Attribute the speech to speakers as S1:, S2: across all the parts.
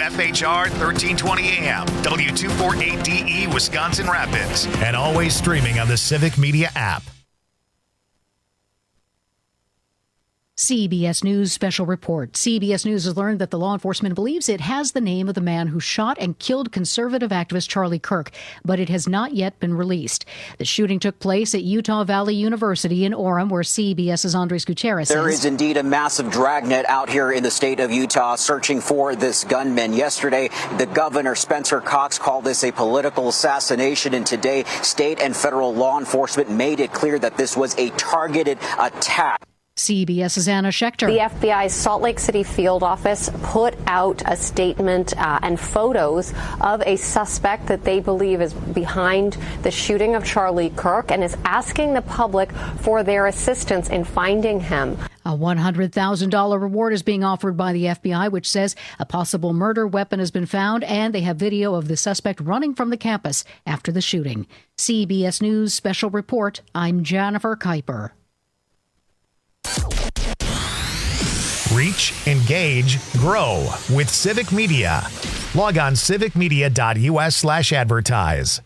S1: WFHR 1320 AM, W248DE Wisconsin Rapids, and always streaming on the Civic Media app.
S2: CBS News special report. CBS News has learned that the law enforcement believes it has the name of the man who shot and killed conservative activist Charlie Kirk, but it has not yet been released. The shooting took place at Utah Valley University in Orem, where CBS's Andres Gutierrez says
S3: there is indeed a massive dragnet out here in the state of Utah searching for this gunman. Yesterday, the governor, Spencer Cox, called this a political assassination, and today, state and federal law enforcement made it clear that this was a targeted attack.
S2: CBS's Anna Schechter.
S4: The FBI's Salt Lake City field office put out a statement and photos of a suspect that they believe is behind the shooting of Charlie Kirk and is asking the public for their assistance in finding him.
S2: A $100,000 reward is being offered by the FBI, which says a possible murder weapon has been found, and they have video of the suspect running from the campus after the shooting. CBS News special report. I'm Jennifer Kuiper.
S1: Reach, engage, grow with Civic Media. Log on civicmedia.us/advertise.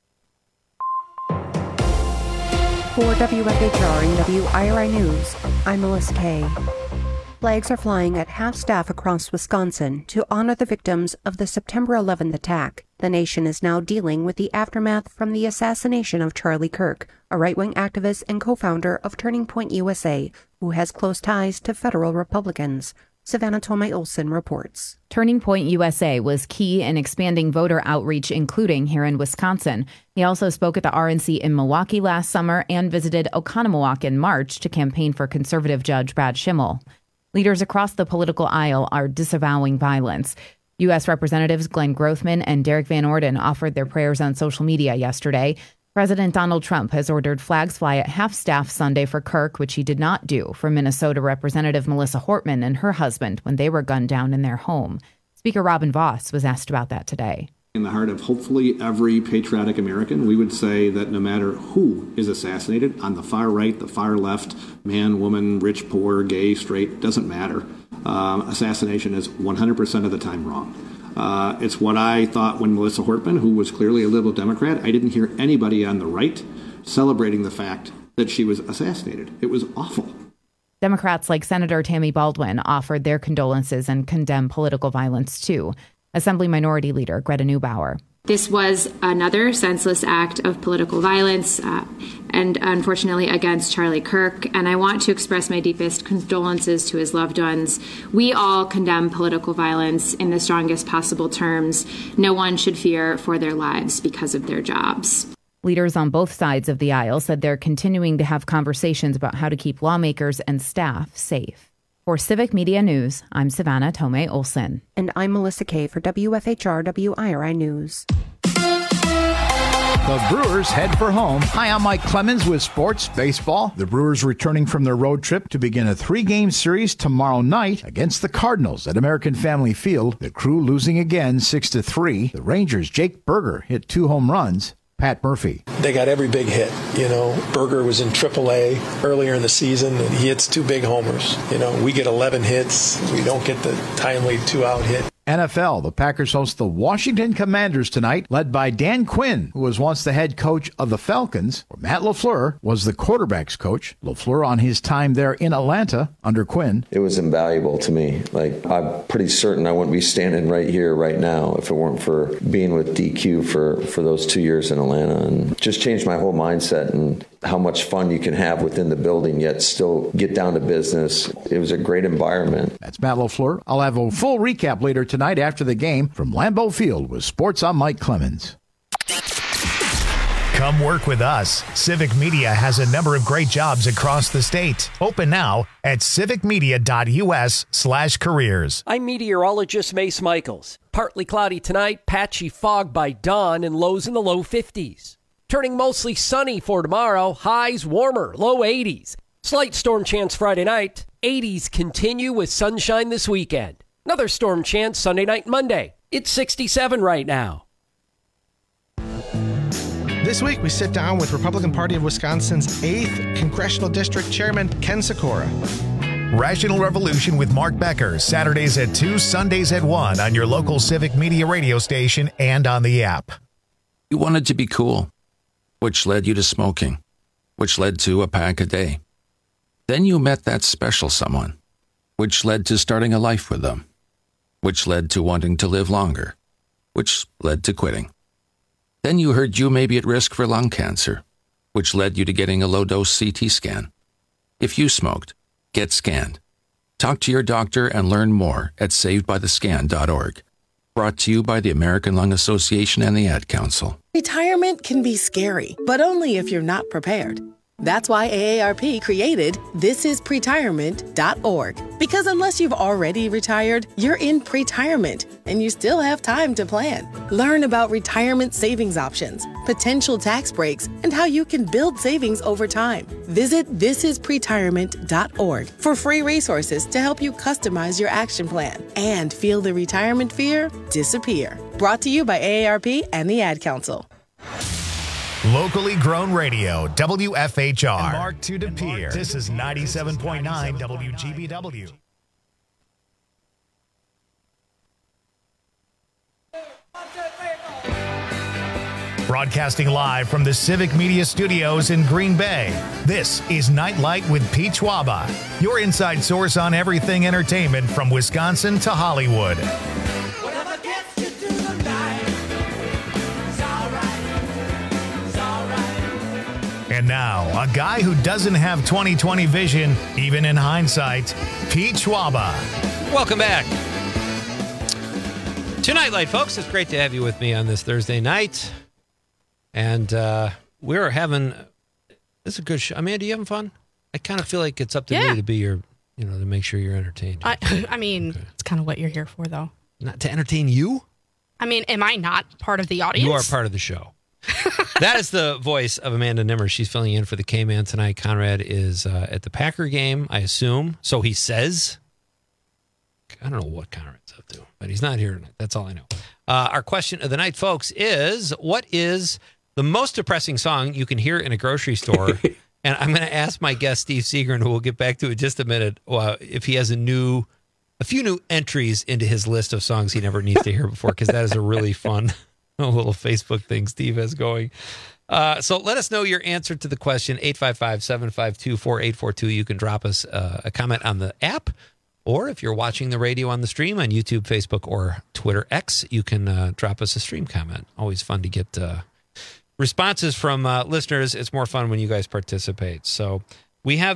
S5: For WFHR and WIRI News, I'm Melissa Kay. Flags are flying at half staff across Wisconsin to honor the victims of the September 11th attack. The nation is now dealing with the aftermath from the assassination of Charlie Kirk, a right-wing activist and co-founder of Turning Point USA, who has close ties to federal Republicans. Savannah Tomei-Olson reports.
S6: Turning Point USA was key in expanding voter outreach, including here in Wisconsin. He also spoke at the RNC in Milwaukee last summer and visited Oconomowoc in March to campaign for conservative Judge Brad Schimmel. Leaders across the political aisle are disavowing violence. U.S. Representatives Glenn Grothman and Derek Van Orden offered their prayers on social media yesterday. President Donald Trump has ordered flags fly at half-staff Sunday for Kirk, which he did not do for Minnesota Representative Melissa Hortman and her husband when they were gunned down in their home. Speaker Robin Voss was asked about that today.
S7: In the heart of hopefully every patriotic American, we would say that no matter who is assassinated, on the far right, the far left, man, woman, rich, poor, gay, straight, doesn't matter. Assassination is 100% of the time wrong. It's what I thought when Melissa Hortman, who was clearly a liberal Democrat, I didn't hear anybody on the right celebrating the fact that she was assassinated. It was awful.
S6: Democrats like Senator Tammy Baldwin offered their condolences and condemned political violence, too. Assembly Minority Leader Greta Neubauer.
S8: This was another senseless act of political violence and unfortunately against Charlie Kirk. And I want to express my deepest condolences to his loved ones. We all condemn political violence in the strongest possible terms. No one should fear for their lives because of their jobs.
S6: Leaders on both sides of the aisle said they're continuing to have conversations about how to keep lawmakers and staff safe. For Civic Media News, I'm Savannah Tomei-Olson.
S5: And I'm Melissa Kay for WFHR WIRI News.
S9: The Brewers head for home. Hi, I'm Mike Clemens with Sports Baseball. The Brewers returning from their road trip to begin a 3-game series tomorrow night against the Cardinals at American Family Field. The Crew losing again 6-3. The Rangers' Jake Burger hit 2 home runs. Pat Murphy.
S10: They got every big hit. Berger was in AAA earlier in the season, and he hits 2 big homers. We get 11 hits. We don't get the timely 2-out hit.
S9: NFL, the Packers host the Washington Commanders tonight, led by Dan Quinn, who was once the head coach of the Falcons, where Matt LaFleur was the quarterback's coach. LaFleur on his time there in Atlanta under Quinn.
S11: It was invaluable to me. I'm pretty certain I wouldn't be standing right here right now if it weren't for being with DQ for those 2 years in Atlanta, and just changed my whole mindset and how much fun you can have within the building, yet still get down to business. It was a great environment.
S9: That's Matt LaFleur. I'll have a full recap later tonight after the game from Lambeau Field with Sports. I'm Mike Clemens.
S1: Come work with us. Civic Media has a number of great jobs across the state. Open now at civicmedia.us/careers.
S12: I'm meteorologist Mace Michaels. Partly cloudy tonight, patchy fog by dawn, and lows in the low 50s. Turning mostly sunny for tomorrow, highs warmer, low 80s. Slight storm chance Friday night, 80s continue with sunshine this weekend. Another storm chance Sunday night, Monday. It's 67 right now.
S13: This week, we sit down with Republican Party of Wisconsin's 8th Congressional District Chairman Ken Sikora.
S1: Rational Revolution with Mark Becker, Saturdays at 2, Sundays at 1 on your local Civic Media radio station and on the app.
S14: You wanted to be cool, which led you to smoking, which led to a pack a day. Then you met that special someone, which led to starting a life with them, which led to wanting to live longer, which led to quitting. Then you heard you may be at risk for lung cancer, which led you to getting a low-dose CT scan. If you smoked, get scanned. Talk to your doctor and learn more at savedbythescan.org. Brought to you by the American Lung Association and the Ad Council.
S15: Retirement can be scary, but only if you're not prepared. That's why AARP created thisispretirement.org. Because unless you've already retired, you're in pretirement, and you still have time to plan. Learn about retirement savings options, potential tax breaks, and how you can build savings over time. Visit thisispretirement.org for free resources to help you customize your action plan and feel the retirement fear disappear. Brought to you by AARP and the Ad Council.
S1: Locally grown radio, WFHR. And Mark to DePere. This is 97.9 WGBW. Broadcasting live from the Civic Media Studios in Green Bay, this is Nightlight with Pete Schwaba, your inside source on everything entertainment from Wisconsin to Hollywood. And now, a guy who doesn't have 20/20 vision, even in hindsight, Pete Schwaba.
S16: Welcome back to Nightlight, folks. It's great to have you with me on this Thursday night. And we're having, this is a good show. Amanda, you having fun? I kind of feel like it's up to me to be your, to make sure you're entertained.
S17: I mean, it's kind of what you're here for, though.
S16: Not to entertain you?
S17: I mean, am I not part of the audience?
S16: You are part of the show. That is the voice of Amanda Nimmer. She's filling in for the K-Man tonight. Conrad is at the Packer game, I assume. So he says. I don't know what Conrad's up to, but he's not here tonight. That's all I know. Our question of the night, folks, is what is the most depressing song you can hear in a grocery store? And I'm going to ask my guest, Steve Seagren, who we'll get back to in just a minute, if he has a few new entries into his list of songs he never needs to hear before, because that is a really fun little Facebook thing Steve has going. So let us know your answer to the question, 855-752-4842. You can drop us a comment on the app, or if you're watching the radio on the stream on YouTube, Facebook, or Twitter X, you can drop us a stream comment. Always fun to get responses from listeners. It's more fun when you guys participate. So we have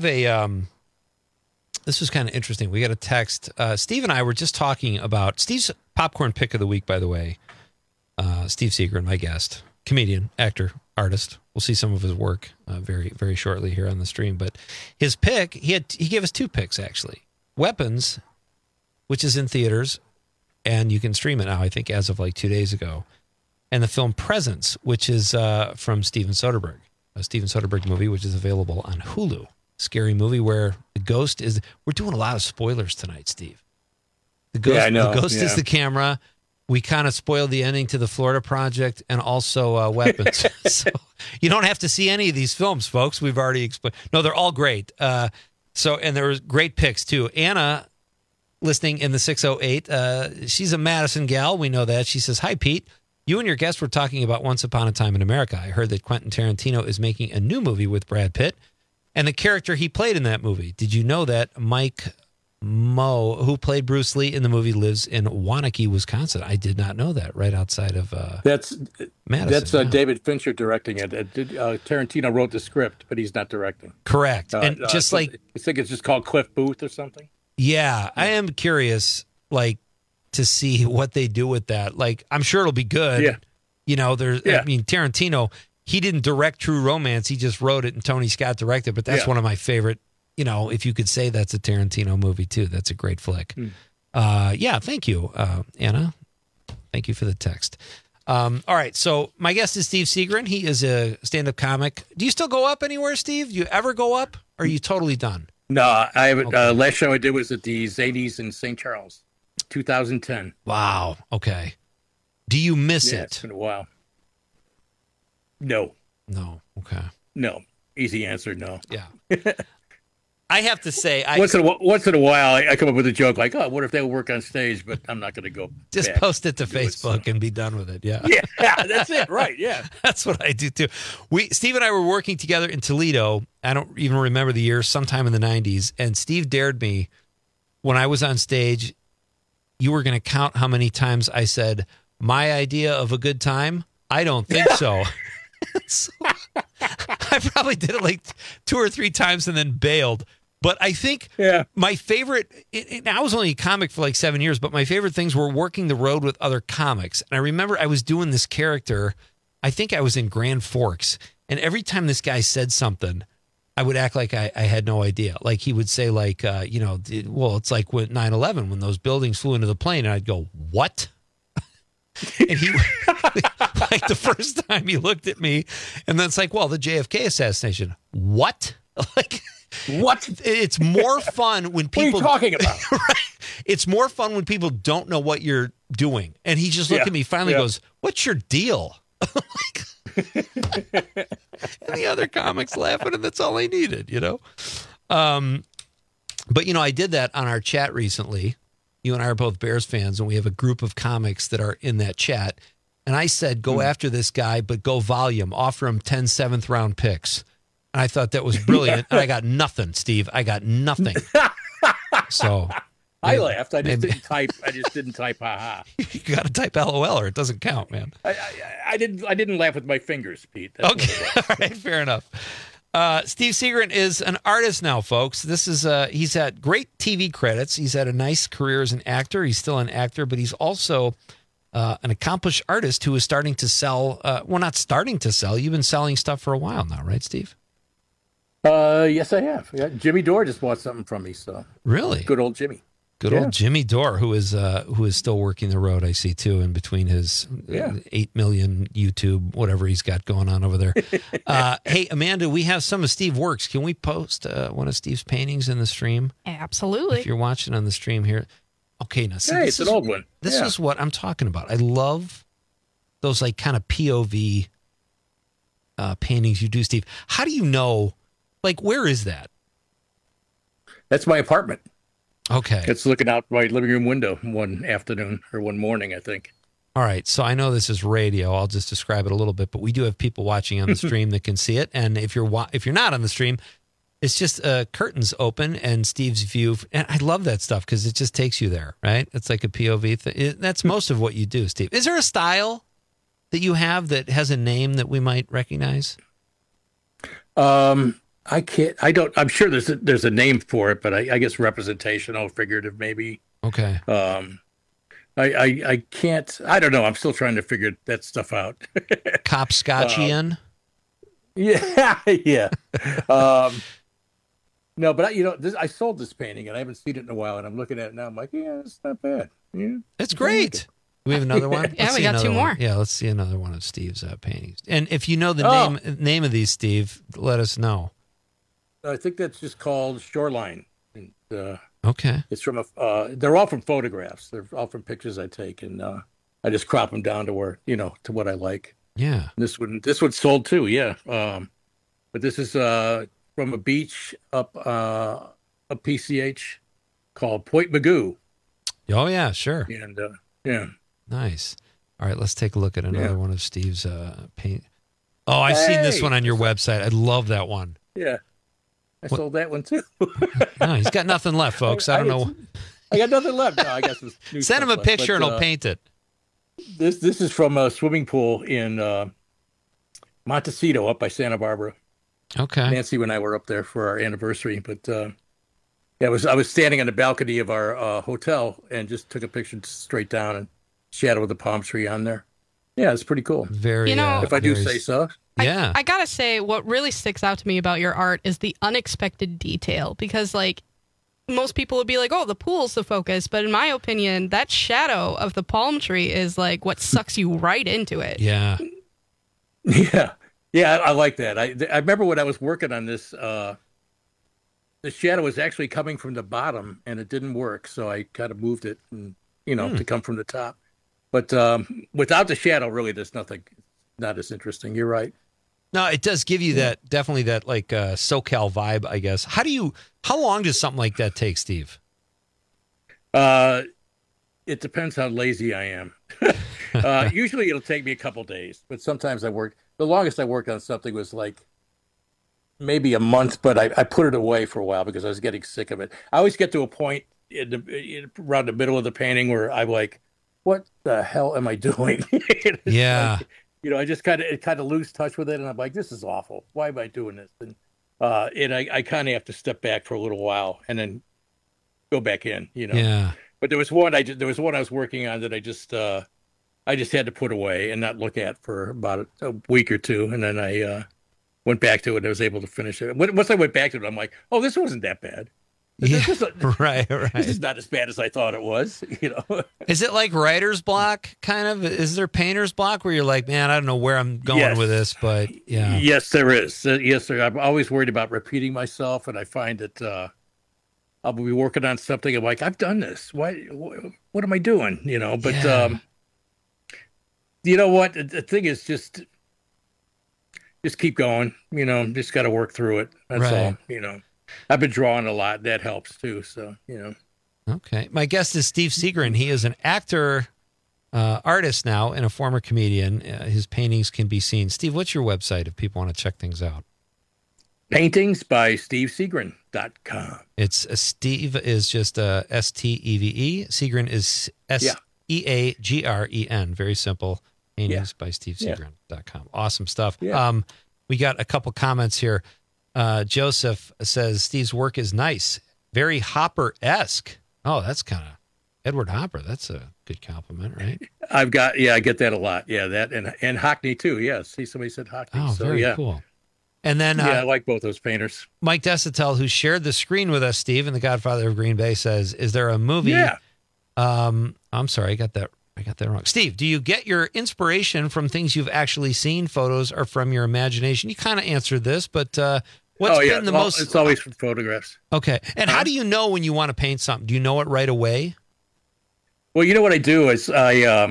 S16: this was kind of interesting. We got a text. Steve and I were just talking about Steve's popcorn pick of the week, by the way. Steve Seagren, my guest, comedian, actor, artist. We'll see some of his work very, very shortly here on the stream. But his pick, he gave us two picks, actually. Weapons, which is in theaters, and you can stream it now, I think, as of like 2 days ago. And the film Presence, which is from Steven Soderbergh, a Steven Soderbergh movie, which is available on Hulu. Scary movie where the ghost is... We're doing a lot of spoilers tonight, Steve. The ghost, I know. The ghost is the camera. We kind of spoiled the ending to the Florida Project and also Weapons. So you don't have to see any of these films, folks. We've already explained. No, they're all great. And there was great picks, too. Anna, listening in the 608, she's a Madison gal. We know that. She says, "Hi, Pete. You and your guest were talking about Once Upon a Time in America. I heard that Quentin Tarantino is making a new movie with Brad Pitt and the character he played in that movie. Did you know that Mike Moe, who played Bruce Lee in the movie, lives in Waunakee, Wisconsin?" I did not know that. Right outside of Madison.
S18: That's David Fincher directing it. Tarantino wrote the script, but he's not directing.
S16: Correct. And I think
S18: it's just called Cliff Booth or something.
S16: Yeah, I am curious, to see what they do with that. I'm sure it'll be good. Yeah. I mean, Tarantino, he didn't direct True Romance. He just wrote it, and Tony Scott directed. But that's one of my favorite. If you could say that's a Tarantino movie, too, that's a great flick. Thank you, Anna. Thank you for the text. All right, so my guest is Steve Seagren. He is a stand-up comic. Do you still go up anywhere, Steve? Do you ever go up, or are you totally done?
S18: No, I haven't. Okay. Last show I did was at the Zanies in St. Charles, 2010.
S16: Wow, okay. Do you miss it?
S18: It's been a while. No.
S16: No, okay.
S18: No. Easy answer, no.
S16: Yeah. I have to say,
S18: once in a while, I come up with a joke like, "Oh, what if they would work on stage?" But I'm not going to go.
S16: Just post it to Facebook and be done with it. Yeah,
S18: yeah, that's it. Right? Yeah,
S16: that's what I do too. Steve and I were working together in Toledo. I don't even remember the year, sometime in the 90s. And Steve dared me when I was on stage. You were going to count how many times I said, "My idea of a good time? I don't think so." So I probably did it like 2 or 3 times and then bailed. But I think my favorite, I was only a comic for like 7 years, but my favorite things were working the road with other comics. And I remember I was doing this character, I think I was in Grand Forks, and every time this guy said something, I would act like I had no idea. Like he would say like, it's like when 9/11, when those buildings flew into the plane, and I'd go, what? And he, like the first time he looked at me, and then it's like, well, the JFK assassination. What? Like,
S18: what?
S16: It's more fun when people.
S18: What are you talking about?
S16: Right? It's more fun when people don't know what you're doing. And he just looked at me, finally goes, "What's your deal?" And the other comics laughing, and that's all I needed, But, I did that on our chat recently. You and I are both Bears fans, and we have a group of comics that are in that chat. And I said, go after this guy, but go volume. Offer him 10 seventh-round picks. And I thought that was brilliant. And I got nothing, Steve. I got nothing. So
S18: I laughed. I just didn't type ha-ha.
S16: You got to type LOL or it doesn't count, man.
S18: I didn't laugh with my fingers, Pete. That's
S16: okay. All right, fair enough. Steve Seagren is an artist now, folks. This is he's had great TV credits. He's had a nice career as an actor. He's still an actor, but he's also an accomplished artist who is starting to sell. Not starting to sell. You've been selling stuff for a while now, right, Steve?
S18: Yes, I have. Yeah, Jimmy Dore just bought something from me. So
S16: really,
S18: good old Jimmy.
S16: Good old Jimmy Dore, who is still working the road, I see, too, in between his 8 million YouTube, whatever he's got going on over there. Hey, Amanda, we have some of Steve's works. Can we post one of Steve's paintings in the stream?
S17: Absolutely.
S16: If you're watching on the stream here. Okay, now, see,
S18: it's an old one.
S16: This is what I'm talking about. I love those, like, kind of POV paintings you do, Steve. How do you know, like, where is that?
S18: That's my apartment.
S16: Okay.
S18: It's looking out my living room window one afternoon or one morning, I think.
S16: All right. So I know this is radio. I'll just describe it a little bit, but we do have people watching on the stream that can see it. And if you're not on the stream, it's just curtains open and Steve's view. And I love that stuff because it just takes you there, right? It's like a POV thing. That's most of what you do, Steve. Is there a style that you have that has a name that we might recognize?
S18: I'm sure there's a name for it, but I guess representational, figurative, maybe.
S16: Okay.
S18: I can't, I don't know. I'm still trying to figure that stuff out.
S16: Copscotchian?
S18: Yeah. No, but I sold this painting and I haven't seen it in a while and I'm looking at it now. I'm like, yeah, it's not bad. Yeah.
S16: It's great. We have another one?
S17: Yeah, we got 2 more.
S16: Yeah, let's see another one of Steve's paintings. And if you know the name of these, Steve, let us know.
S18: I think that's just called Shoreline. And,
S16: okay.
S18: It's from they're all from photographs. They're all from pictures I take, and I just crop them down to where to what I like.
S16: Yeah.
S18: This one sold too. Yeah. But this is from a beach up PCH called Point Magoo.
S16: Oh yeah, sure.
S18: And yeah.
S16: Nice. All right, let's take a look at another one of Steve's paint. Oh, I've seen this one on your website. I love that one.
S18: Yeah. I sold that one too.
S16: No, he's got nothing left, folks. I don't know.
S18: I got nothing left. No, I guess it's
S16: send him a picture and he'll paint it.
S18: This is from a swimming pool in Montecito up by Santa Barbara.
S16: Okay.
S18: Nancy and I were up there for our anniversary, but I was standing on the balcony of our hotel and just took a picture straight down and shadow of the palm tree on there. Yeah, it's pretty cool.
S16: Very.
S18: If I do say so.
S16: Yeah.
S17: I gotta say, what really sticks out to me about your art is the unexpected detail. Because, like, most people would be like, oh, the pool's the focus. But in my opinion, that shadow of the palm tree is, like, what sucks you right into it.
S16: Yeah.
S18: Yeah. Yeah, I like that. I remember when I was working on this, the shadow was actually coming from the bottom, and it didn't work. So I kind of moved it, and, to come from the top. But without the shadow, really, there's nothing, not as interesting. You're right.
S16: No, it does give you that, definitely that like SoCal vibe, I guess. How long does something like that take, Steve?
S18: It depends how lazy I am. Usually it'll take me a couple days, but sometimes the longest I worked on something was like maybe a month, but I put it away for a while because I was getting sick of it. I always get to a point around the middle of the painting where I'm like, what the hell am I doing?
S16: Yeah.
S18: Like, I just kind of lose touch with it, and I'm like, this is awful. Why am I doing this? And I kind of have to step back for a little while and then go back in.
S16: Yeah.
S18: But there was one I was working on that I just had to put away and not look at for about a week or two, and then I went back to it and I was able to finish it. Once I went back to it, I'm like, oh, this wasn't that bad.
S16: Right.
S18: This is not as bad as I thought it was.
S16: Is it like writer's block, kind of? Is there painter's block where you're like, man, I don't know where I'm going with this, but yeah.
S18: Yes, there is. Yes, sir. I'm always worried about repeating myself, and I find that I'll be working on something. I'm like, I've done this. Why? What am I doing? But you know what? The thing is, just keep going. Just got to work through it. That's all. I've been drawing a lot. That helps too. So,
S16: Okay. My guest is Steve Seagren. He is an actor, artist now, and a former comedian. His paintings can be seen. Steve, what's your website if people want to check things out?
S18: Paintingsbystevesegren.com.
S16: It's Steve is just S-T-E-V-E. Seagren is S-E-A-G-R-E-N. Very simple. Paintingsbystevesegren.com. Awesome stuff.
S18: Yeah.
S16: We got a couple comments here. Joseph says Steve's work is nice, very Hopper-esque. Oh, that's kind of Edward Hopper. That's a good compliment, right?
S18: I get that a lot. Yeah, that and Hockney too. Yes, somebody said Hockney.
S16: Oh, so, very cool. And then
S18: I like both those painters.
S16: Mike Desitel, who shared the screen with us, Steve, and the Godfather of Green Bay, says, "Is there a movie?"
S18: Yeah.
S16: I'm sorry, I got that wrong. Steve, do you get your inspiration from things you've actually seen, photos, or from your imagination? You kind of answered this, but what's been the most?
S18: It's always from photographs.
S16: Okay. And how do you know when you want to paint something? Do you know it right away?
S18: Well, you know what I do is I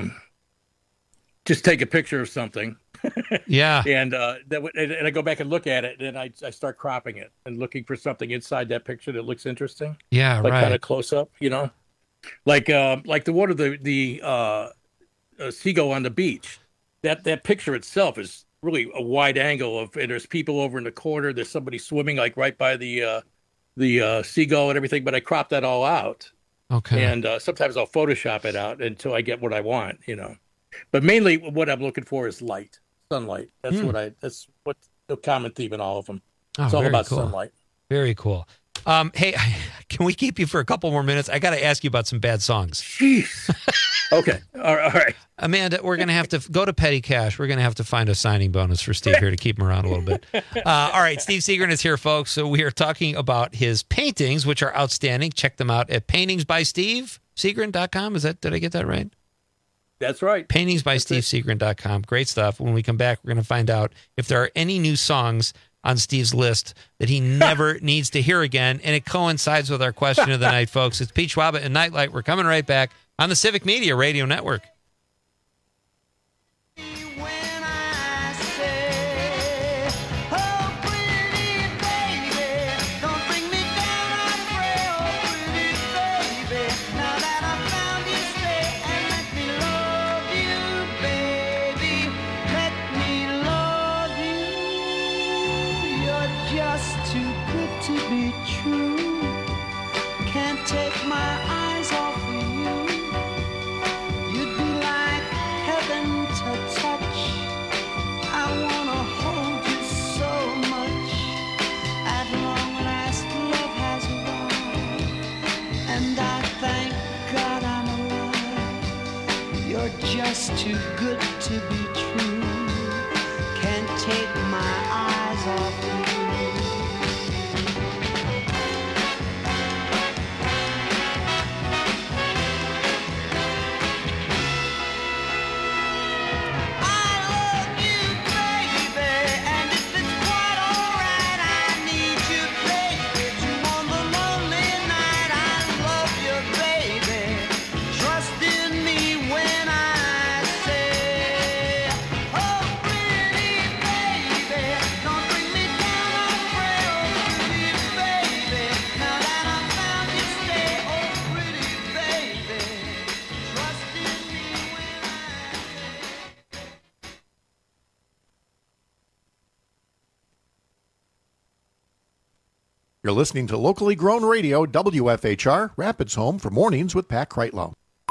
S18: just take a picture of something.
S16: Yeah.
S18: And I go back and look at it, and I start cropping it and looking for something inside that picture that looks interesting.
S16: Yeah,
S18: like
S16: right.
S18: Kind of close up, like the one of the seagull on the beach. That picture itself is really a wide angle and there's people over in the corner. There's somebody swimming like right by the seagull and everything. But I crop that all out.
S16: Okay.
S18: And sometimes I'll Photoshop it out until I get what I want. But mainly what I'm looking for is light, sunlight. That's what the common theme in all of them. It's all about sunlight.
S16: Very cool. Hey, can we keep you for a couple more minutes? I got to ask you about some bad songs.
S18: Jeez. Okay. All right.
S16: Amanda, we're going to have to go to Petty Cash. We're going to have to find a signing bonus for Steve here to keep him around a little bit. All right. Steve Seagren is here, folks. So we are talking about his paintings, which are outstanding. Check them out at paintingsbystevesegren.com. Did I get that right?
S18: That's right.
S16: Paintingsbystevesegren.com. Great stuff. When we come back, we're going to find out if there are any new songs on Steve's list that he never needs to hear again. And it coincides with our question of the night, folks. It's Pete Schwaba and Nightlight. We're coming right back on the Civic Media Radio Network.
S19: Just too good to be true. Can't take my eyes off you. Baby,
S20: You're listening to locally grown radio, WFHR, Rapids Home for Mornings with Pat Kreitlow.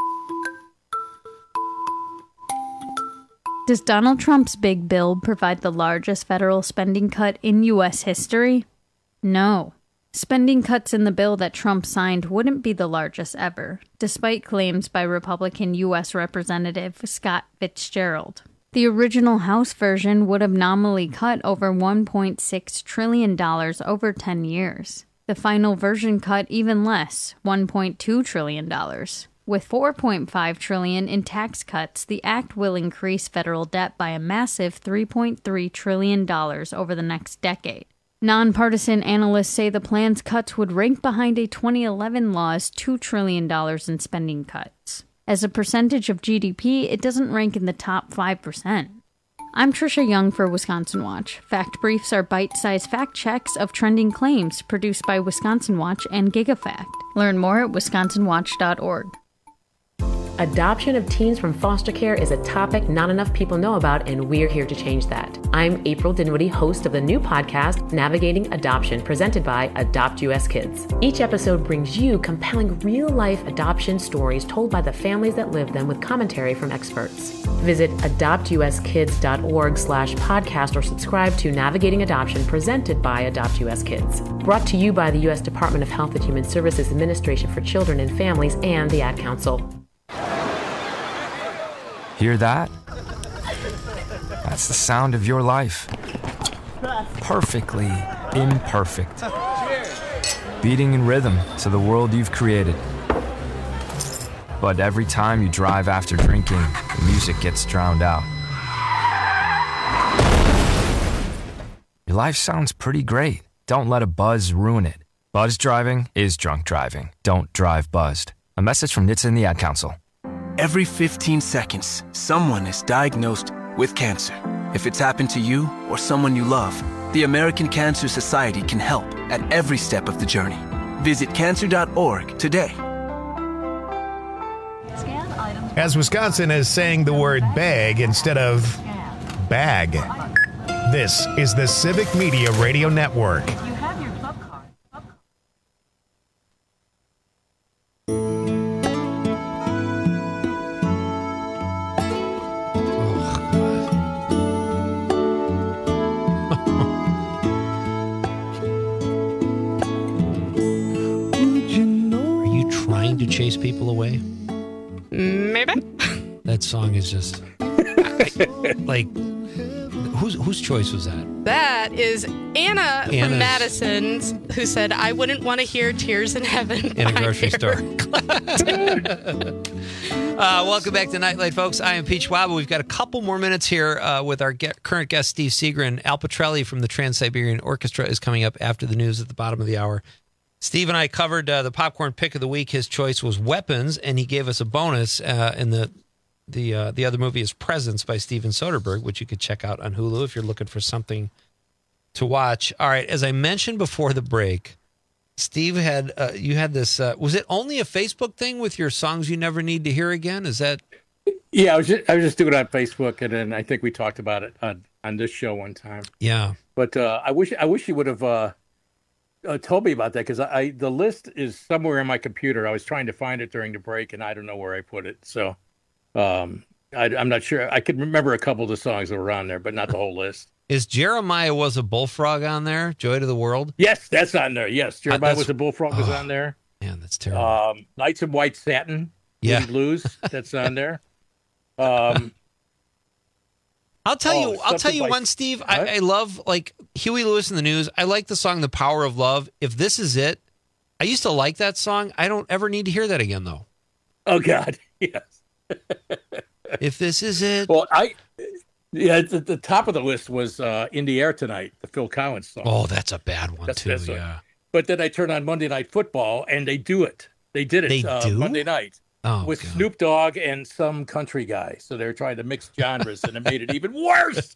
S21: Does Donald Trump's big bill provide the largest federal spending cut in U.S. history? No. Spending cuts in the bill that Trump signed wouldn't be the largest ever, despite claims by Republican U.S. Representative Scott Fitzgerald. The original House version would have nominally cut over $1.6 trillion over 10 years. The final version cut even less, $1.2 trillion. With $4.5 trillion in tax cuts, the act will increase federal debt by a massive $3.3 trillion over the next decade. Nonpartisan analysts say the plan's cuts would rank behind a 2011 law's $2 trillion in spending cuts. As a percentage of GDP, it doesn't rank in the top 5%. I'm Trisha Young for Wisconsin Watch. Fact Briefs are bite-sized fact checks of trending claims produced by Wisconsin Watch and GigaFact. Learn more at wisconsinwatch.org.
S22: Adoption of teens from foster care is a topic not enough people know about, and we're here to change that. I'm April Dinwiddie, host of the new podcast, Navigating Adoption, presented by Adopt US Kids. Each episode brings you compelling real-life adoption stories told by the families that live them with commentary from experts. Visit adoptuskids.org/podcast or subscribe to Navigating Adoption, presented by Adopt US Kids. Brought to you by the U.S. Department of Health and Human Services Administration for Children and Families and the Ad Council.
S23: Hear that? That's the sound of your life. Perfectly imperfect. Beating in rhythm to the world you've created. But every time you drive after drinking, the music gets drowned out. Your life sounds pretty great. Don't let a buzz ruin it. Buzz driving is drunk driving. Don't drive buzzed. A message from NHTSA and the Ad Council.
S24: Every 15 seconds, someone is diagnosed with cancer. If it's happened to you or someone you love, the American Cancer Society can help at every step of the journey. Visit cancer.org today.
S1: As Wisconsin is saying the word bag instead of bag. This is the Civic Media Radio Network.
S16: Chase people away?
S17: Maybe.
S16: That song is just like whose choice was that?
S17: That is Anna's from Madison, who said, "I wouldn't want to hear Tears in Heaven
S16: in a grocery store." Welcome back to Nightlight, folks. I am Pete Schwab. We've got a couple more minutes here with our current guest, Steve Seagren. Al Petrelli from the Trans-Siberian Orchestra is coming up after the news at the bottom of the hour. Steve and I covered the popcorn pick of the week. His choice was Weapons, and he gave us a bonus. And the other movie is Presence by Steven Soderbergh, which you could check out on Hulu if you're looking for something to watch. All right, as I mentioned before the break, Steve had you had this. Was it only a Facebook thing with your songs you never need to hear again? Is that?
S18: Yeah, I was just doing it on Facebook, and then I think we talked about it on this show one time.
S16: Yeah,
S18: but I wish you would have. Told me about that, because the list is somewhere in my computer. I was trying to find it during the break, and I don't know where I put it. So I'm not sure. I could remember a couple of the songs that were on there, but not the whole list.
S16: Is Jeremiah Was a Bullfrog on there? Joy to the World?
S18: Yes, that's on there. Yes, Jeremiah Was a Bullfrog was on there.
S16: Man, that's terrible.
S18: Nights of White Satin, Blues, that's on there.
S16: I'll tell you one, Steve. I love, like, Huey Lewis and the News. I like the song The Power of Love. If This Is It, I used to like that song. I don't ever need to hear that again, though.
S18: Oh, God. Yes.
S16: If This Is It.
S18: Well, the top of the list was In the Air Tonight, the Phil Collins song.
S16: Oh, that's a bad one, too, yeah.
S18: But then I turned on Monday Night Football, and they do it. They did it Monday night. With God. Snoop Dogg and some country guy. So they're trying to mix genres, and it made it even worse.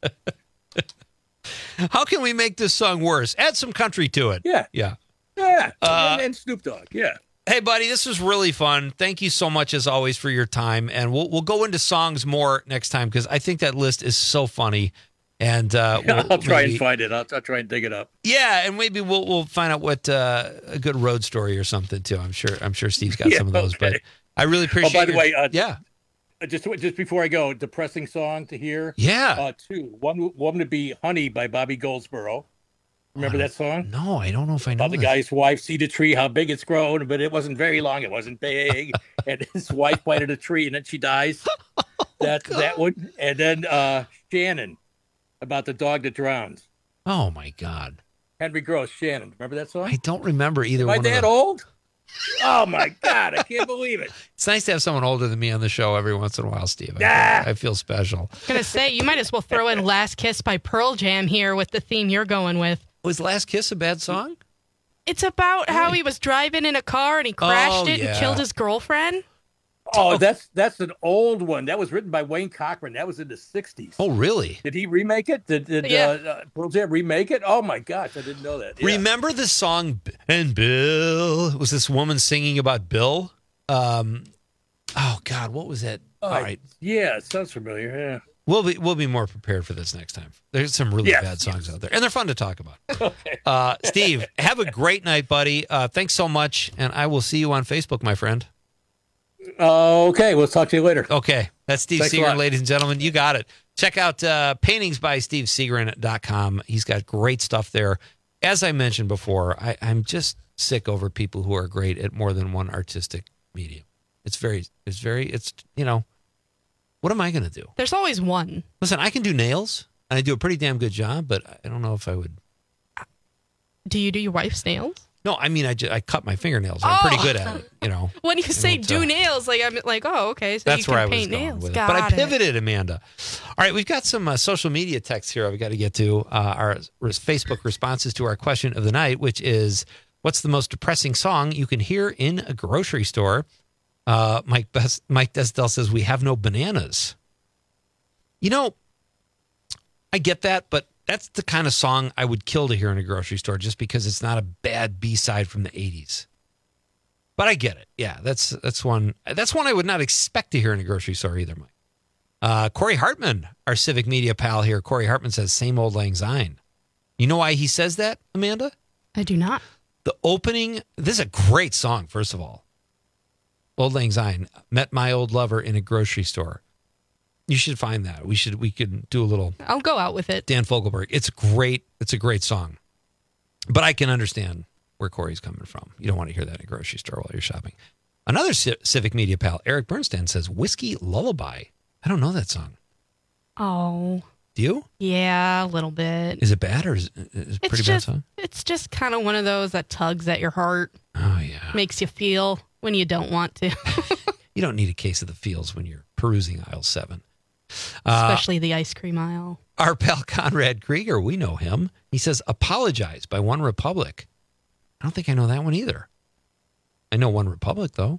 S16: How can we make this song worse? Add some country to it.
S18: Yeah. And Snoop Dogg. Yeah.
S16: Hey, buddy, this was really fun. Thank you so much, as always, for your time. And we'll go into songs more next time, because I think that list is so funny. And
S18: I'll try and find it. I'll try and dig it up.
S16: Yeah, and maybe we'll find out what a good road story or something too. I'm sure Steve's got some of those.
S18: Okay.
S16: But I really appreciate.
S18: Oh, by the way,
S16: yeah.
S18: Just before I go, depressing song to hear.
S16: Yeah.
S18: Two. One would be "Honey" by Bobby Goldsboro. Remember that song?
S16: No, I don't know if I know.
S18: About the guy's wife see the tree, how big it's grown, but it wasn't very long. It wasn't big, and his wife planted a tree, and then she dies. That one, and then Shannon, about the dog that drowns.
S16: Oh my God.
S18: Henry Gross, Shannon. Remember that song?
S16: I don't remember either.
S18: Am I that old? Oh my God, I can't believe it.
S16: It's nice to have someone older than me on the show every once in a while, Steve. I feel special.
S17: I was going to say, you might as well throw in Last Kiss by Pearl Jam here with the theme you're going with.
S16: Was Last Kiss a bad song?
S17: It's about how he was driving in a car and he crashed and killed his girlfriend.
S18: Oh, that's an old one. That was written by Wayne Cochran. That was in the 60s.
S16: Oh, really?
S18: Did he remake it? Did Pearl Jam remake it? Oh, my gosh. I didn't know that. Yeah.
S16: Remember the song, and Bill? Was this woman singing about Bill? Oh, God, what was that? All right.
S18: Yeah, it sounds familiar. Yeah.
S16: We'll be more prepared for this next time. There's some really bad songs out there, and they're fun to talk about. Okay. Steve, have a great night, buddy. Thanks so much, and I will see you on Facebook, my friend.
S18: Okay, we'll talk to you later.
S16: Okay, that's Steve Seagren, ladies and gentlemen. You got it. Check out paintingsbysteveseagren.com. He's got great stuff there. As I mentioned before, I'm just sick over people who are great at more than one artistic medium. It's what am I going to do?
S17: There's always one.
S16: Listen, I can do nails, and I do a pretty damn good job, but I don't know if I would.
S17: Do you do your wife's nails?
S16: No, I mean, I cut my fingernails. I'm pretty good at it,
S17: When you say do nails, I'm like, oh, okay, so
S16: that's
S17: you
S16: where
S17: can
S16: I was
S17: paint
S16: going
S17: nails.
S16: with it. But I pivoted, Amanda. All right, we've got some social media texts here I've got to get to. Our Facebook responses to our question of the night, which is, what's the most depressing song you can hear in a grocery store? Mike Desdell says, we have no bananas. I get that, but that's the kind of song I would kill to hear in a grocery store just because it's not a bad B-side from the 80s. But I get it. Yeah, that's one I would not expect to hear in a grocery store either, Mike. Corey Hartman, our civic media pal here, Corey Hartman says, same old lang syne. You know why he says that, Amanda?
S17: I do not.
S16: The opening, this is a great song, first of all. Old Lang Syne, met my old lover in a grocery store. You should find that. We could do a little.
S17: I'll go out with it.
S16: Dan Fogelberg. It's a great song. But I can understand where Corey's coming from. You don't want to hear that in a grocery store while you're shopping. Another civic media pal, Eric Bernstein, says Whiskey Lullaby. I don't know that song.
S17: Oh.
S16: Do you?
S17: Yeah, a little bit.
S16: Is it bad or is it a pretty bad song?
S17: It's just kind of one of those that tugs at your heart.
S16: Oh, yeah.
S17: Makes you feel when you don't want to.
S16: You don't need a case of the feels when you're perusing aisle 7.
S17: Especially the ice cream aisle.
S16: Our pal Conrad Krieger, we know him. He says, Apologize by One Republic. I don't think I know that one either. I know One Republic, though.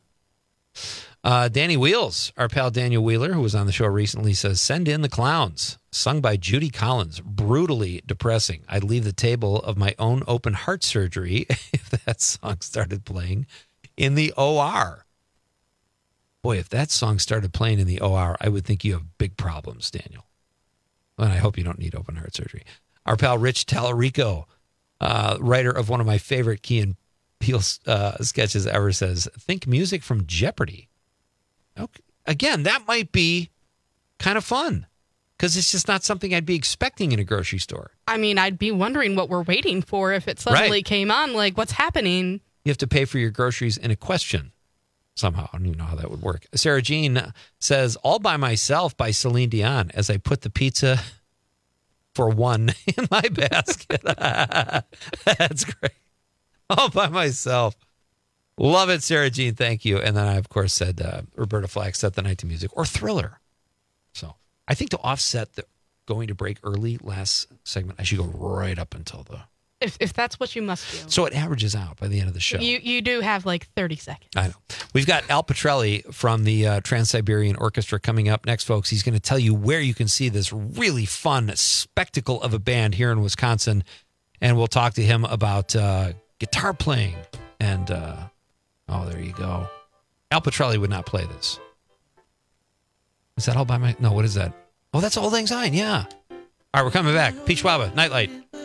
S16: Danny Wheels, our pal Daniel Wheeler, who was on the show recently, says, Send in the Clowns, sung by Judy Collins. Brutally depressing. I'd leave the table of my own open heart surgery if that song started playing in the OR. Boy, if that song started playing in the OR, I would think you have big problems, Daniel. And I hope you don't need open heart surgery. Our pal Rich Tallarico, writer of one of my favorite Key and Peele sketches ever, says, think music from Jeopardy. Okay. Again, that might be kind of fun because it's just not something I'd be expecting in a grocery store.
S17: I mean, I'd be wondering what we're waiting for if it suddenly came on. Like, what's happening?
S16: You have to pay for your groceries in a question. Somehow. I don't even know how that would work. Sarah Jean says, All by Myself by Celine Dion as I put the pizza for one in my basket. That's great. All by Myself. Love it, Sarah Jean. Thank you. And then I, of course, said Roberta Flack, Set the Night to Music or Thriller. So I think to offset the going to break early last segment, I should go right up until the...
S17: If that's what you must do.
S16: So it averages out by the end of the show.
S17: You do have like 30 seconds.
S16: I know. We've got Al Petrelli from the Trans-Siberian Orchestra coming up next, folks. He's going to tell you where you can see this really fun spectacle of a band here in Wisconsin. And we'll talk to him about guitar playing. And, there you go. Al Petrelli would not play this. Is that all by my... No, what is that? Oh, that's Old Lang Syne, yeah. All right, we're coming back. Pete Schwaba, Nightlight.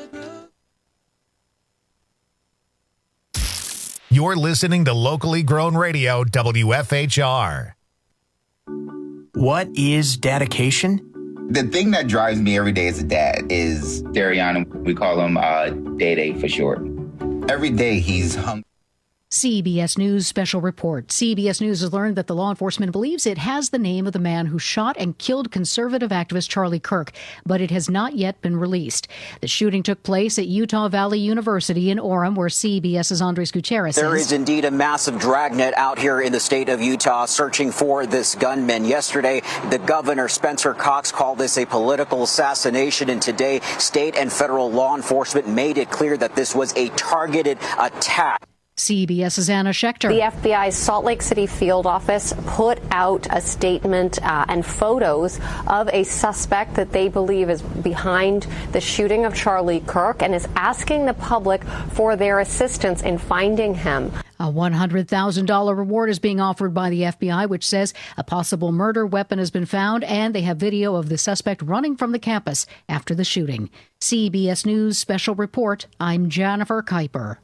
S1: You're listening to locally grown radio, WFHR.
S2: What is dedication?
S3: The thing that drives me every day as a dad is Darian. We call him Day for short. Every day he's hungry.
S4: CBS News special report. CBS News has learned that the law enforcement believes it has the name of the man who shot and killed conservative activist Charlie Kirk, but it has not yet been released. The shooting took place at Utah Valley University in Orem, where CBS's Andres Gutierrez
S7: There
S4: says
S7: is indeed a massive dragnet out here in the state of Utah searching for this gunman. Yesterday, the governor, Spencer Cox, called this a political assassination, and today, state and federal law enforcement made it clear that this was a targeted attack.
S4: CBS's Anna Schechter.
S25: The FBI's Salt Lake City field office put out a statement and photos of a suspect that they believe is behind the shooting of Charlie Kirk and is asking the public for their assistance in finding him.
S4: A $100,000 reward is being offered by the FBI, which says a possible murder weapon has been found, and they have video of the suspect running from the campus after the shooting. CBS News special report. I'm Jennifer Kuiper.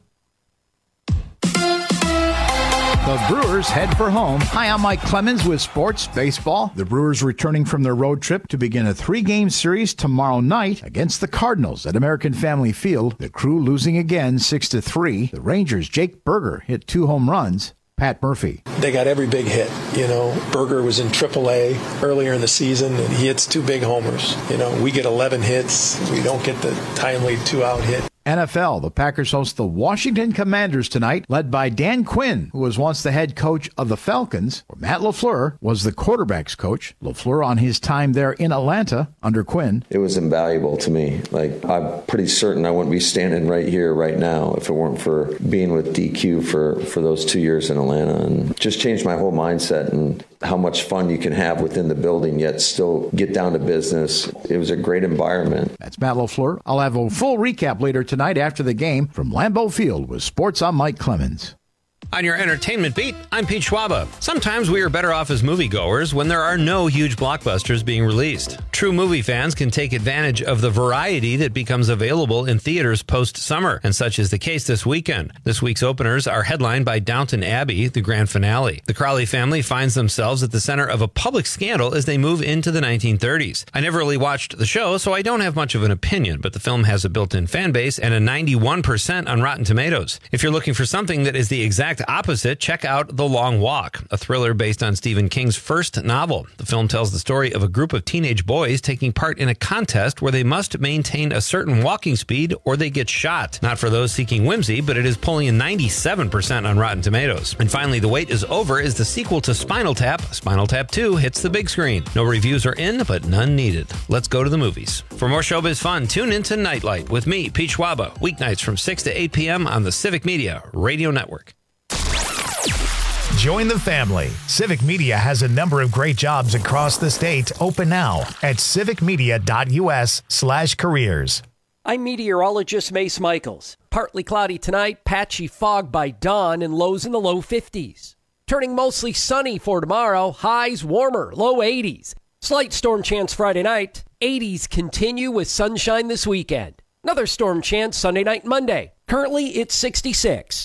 S9: The Brewers head for home. Hi, I'm Mike Clemens with Sports Baseball. The Brewers returning from their road trip to begin a 3-game series tomorrow night against the Cardinals at American Family Field. The Crew losing again 6-3. The Rangers' Jake Burger hit 2 home runs. Pat Murphy.
S10: They got every big hit. Burger was in AAA earlier in the season, and he hits 2 big homers. We get 11 hits. We don't get the timely 2-out hit.
S9: NFL, the Packers host the Washington Commanders tonight, led by Dan Quinn, who was once the head coach of the Falcons, where Matt LaFleur was the quarterback's coach. LaFleur on his time there in Atlanta under Quinn.
S11: It was invaluable to me. I'm pretty certain I wouldn't be standing right here right now if it weren't for being with DQ for those 2 years in Atlanta, and just changed my whole mindset and how much fun you can have within the building, yet still get down to business. It was a great environment.
S9: That's Matt LaFleur. I'll have a full recap later tonight after the game from Lambeau Field with Sports. I'm Mike Clemens.
S16: On your entertainment beat, I'm Pete Schwaba. Sometimes we are better off as moviegoers when there are no huge blockbusters being released. True movie fans can take advantage of the variety that becomes available in theaters post-summer, and such is the case this weekend. This week's openers are headlined by Downton Abbey, the grand finale. The Crowley family finds themselves at the center of a public scandal as they move into the 1930s. I never really watched the show, so I don't have much of an opinion, but the film has a built-in fan base and a 91% on Rotten Tomatoes. If you're looking for something that is the exact opposite, check out The Long Walk, a thriller based on Stephen King's first novel. The film tells the story of a group of teenage boys taking part in a contest where they must maintain a certain walking speed or they get shot. Not for those seeking whimsy, but it is pulling a 97% on Rotten Tomatoes. And finally, The Wait is Over is the sequel to Spinal Tap. Spinal Tap 2 hits the big screen. No reviews are in, but none needed. Let's go to the movies. For more showbiz fun, tune into Nightlight with me, Pete Schwaba, weeknights from 6 to 8 p.m. on the Civic Media Radio Network.
S1: Join the family. Civic Media has a number of great jobs across the state open now at civicmedia.us/careers.
S12: I'm meteorologist Mace Michaels. Partly cloudy tonight, patchy fog by dawn, and lows in the low 50s. Turning mostly sunny for tomorrow, highs warmer, low 80s. Slight storm chance Friday night, 80s continue with sunshine this weekend. Another storm chance Sunday night and Monday. Currently, it's 66.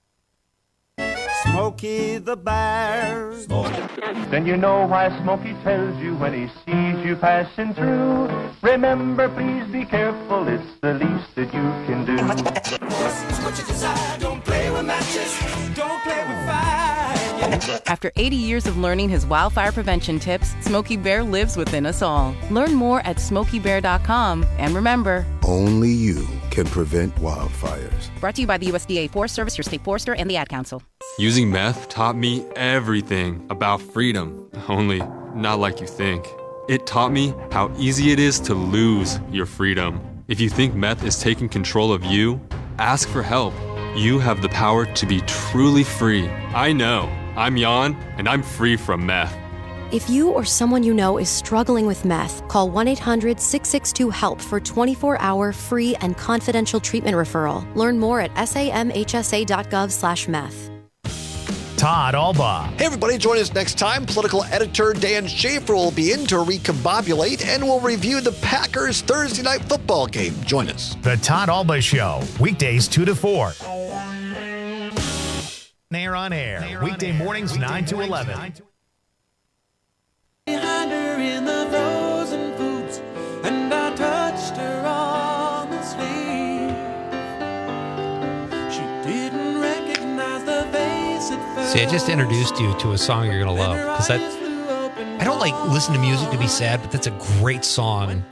S19: Smokey the Bear.
S26: Then you know why Smokey tells you when he sees you passing through. Remember, please be careful, it's the least that you can do.
S19: What you desire, don't play with matches, don't play with fire.
S27: After 80 years of learning his wildfire prevention tips, Smokey Bear lives within us all. Learn more at SmokeyBear.com. And remember,
S28: only you can prevent wildfires.
S27: Brought to you by the USDA Forest Service, your state forester, and the Ad Council.
S29: Using meth taught me everything about freedom, only not like you think. It taught me how easy it is to lose your freedom. If you think meth is taking control of you, ask for help. You have the power to be truly free. I know. I'm Jan, and I'm free from meth.
S30: If you or someone you know is struggling with meth, call 1-800-662-HELP for 24-hour free and confidential treatment referral. Learn more at samhsa.gov/meth.
S1: Todd Alba.
S5: Hey, everybody, join us next time. Political editor Dan Schaefer will be in to recombobulate, and we'll review the Packers Thursday night football game. Join us.
S1: The Todd Alba Show, weekdays 2 to 4. Nair on Air, weekday mornings 9 to 11.
S19: Behind her in the frozen boots, and I touched her on the sleeve. She didn't recognize the face at first.
S16: See, I just introduced you to a song you're going to love, because I don't like listen to music to be sad, but that's a great song.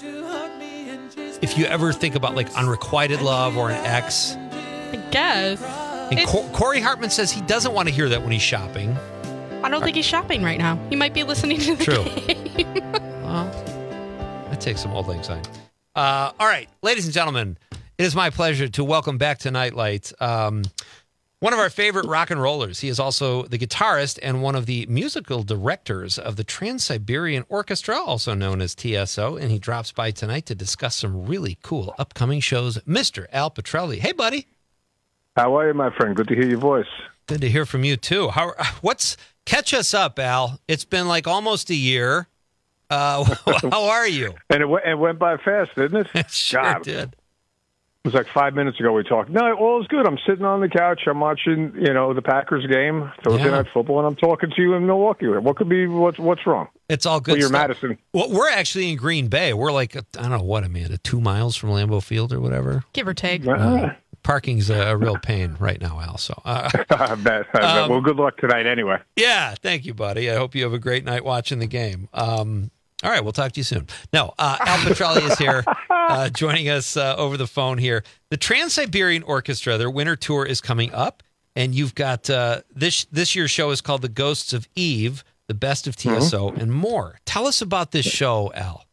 S16: If you ever think about like unrequited love or an ex.
S17: I guess.
S16: And Corey Hartman says he doesn't want to hear that when he's shopping.
S17: I don't think he's shopping right now. He might be listening to the game.
S16: Well, that takes some old lang syne. All right, ladies and gentlemen, it is my pleasure to welcome back to Nightlight one of our favorite rock and rollers. He is also the guitarist and one of the musical directors of the Trans-Siberian Orchestra, also known as TSO, and he drops by tonight to discuss some really cool upcoming shows. Mr. Al Pitrelli. Hey, buddy.
S6: How are you, my friend? Good to hear your voice.
S16: Good to hear from you, too. Catch us up, Al. It's been like almost a year. How are you?
S6: And it went by fast, didn't it?
S16: It sure did.
S6: It was like 5 minutes ago we talked. No, all is good. I'm sitting on the couch. I'm watching, the Packers game, Thursday night football, and I'm talking to you in Milwaukee. What could be? What's wrong?
S16: It's all good.
S6: Well, you're
S16: stuff.
S6: Madison.
S16: Well, we're actually in Green Bay. We're like, I don't know what, Amanda, 2 miles from Lambeau Field or whatever.
S17: Give or take.
S16: Parking's a real pain right now, Al. So
S6: I bet. Well, good luck tonight anyway.
S16: Yeah, thank you, buddy. I hope you have a great night watching the game. All right, we'll talk to you soon. No, Al Pitrelli is here joining us over the phone here. The Trans-Siberian Orchestra, their winter tour is coming up, and you've got this year's show is called The Ghosts of Eve, The Best of TSO, and more. Tell us about this show, Al.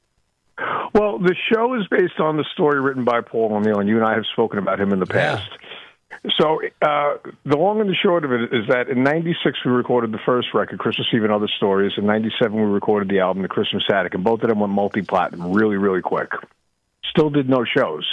S6: Well, the show is based on the story written by Paul O'Neill, and you and I have spoken about him in the past. So the long and the short of it is that in 96 we recorded the first record, Christmas Eve and Other Stories. In 97 we recorded the album, The Christmas Attic, and both of them went multi-platinum really, really quick. Still did no shows.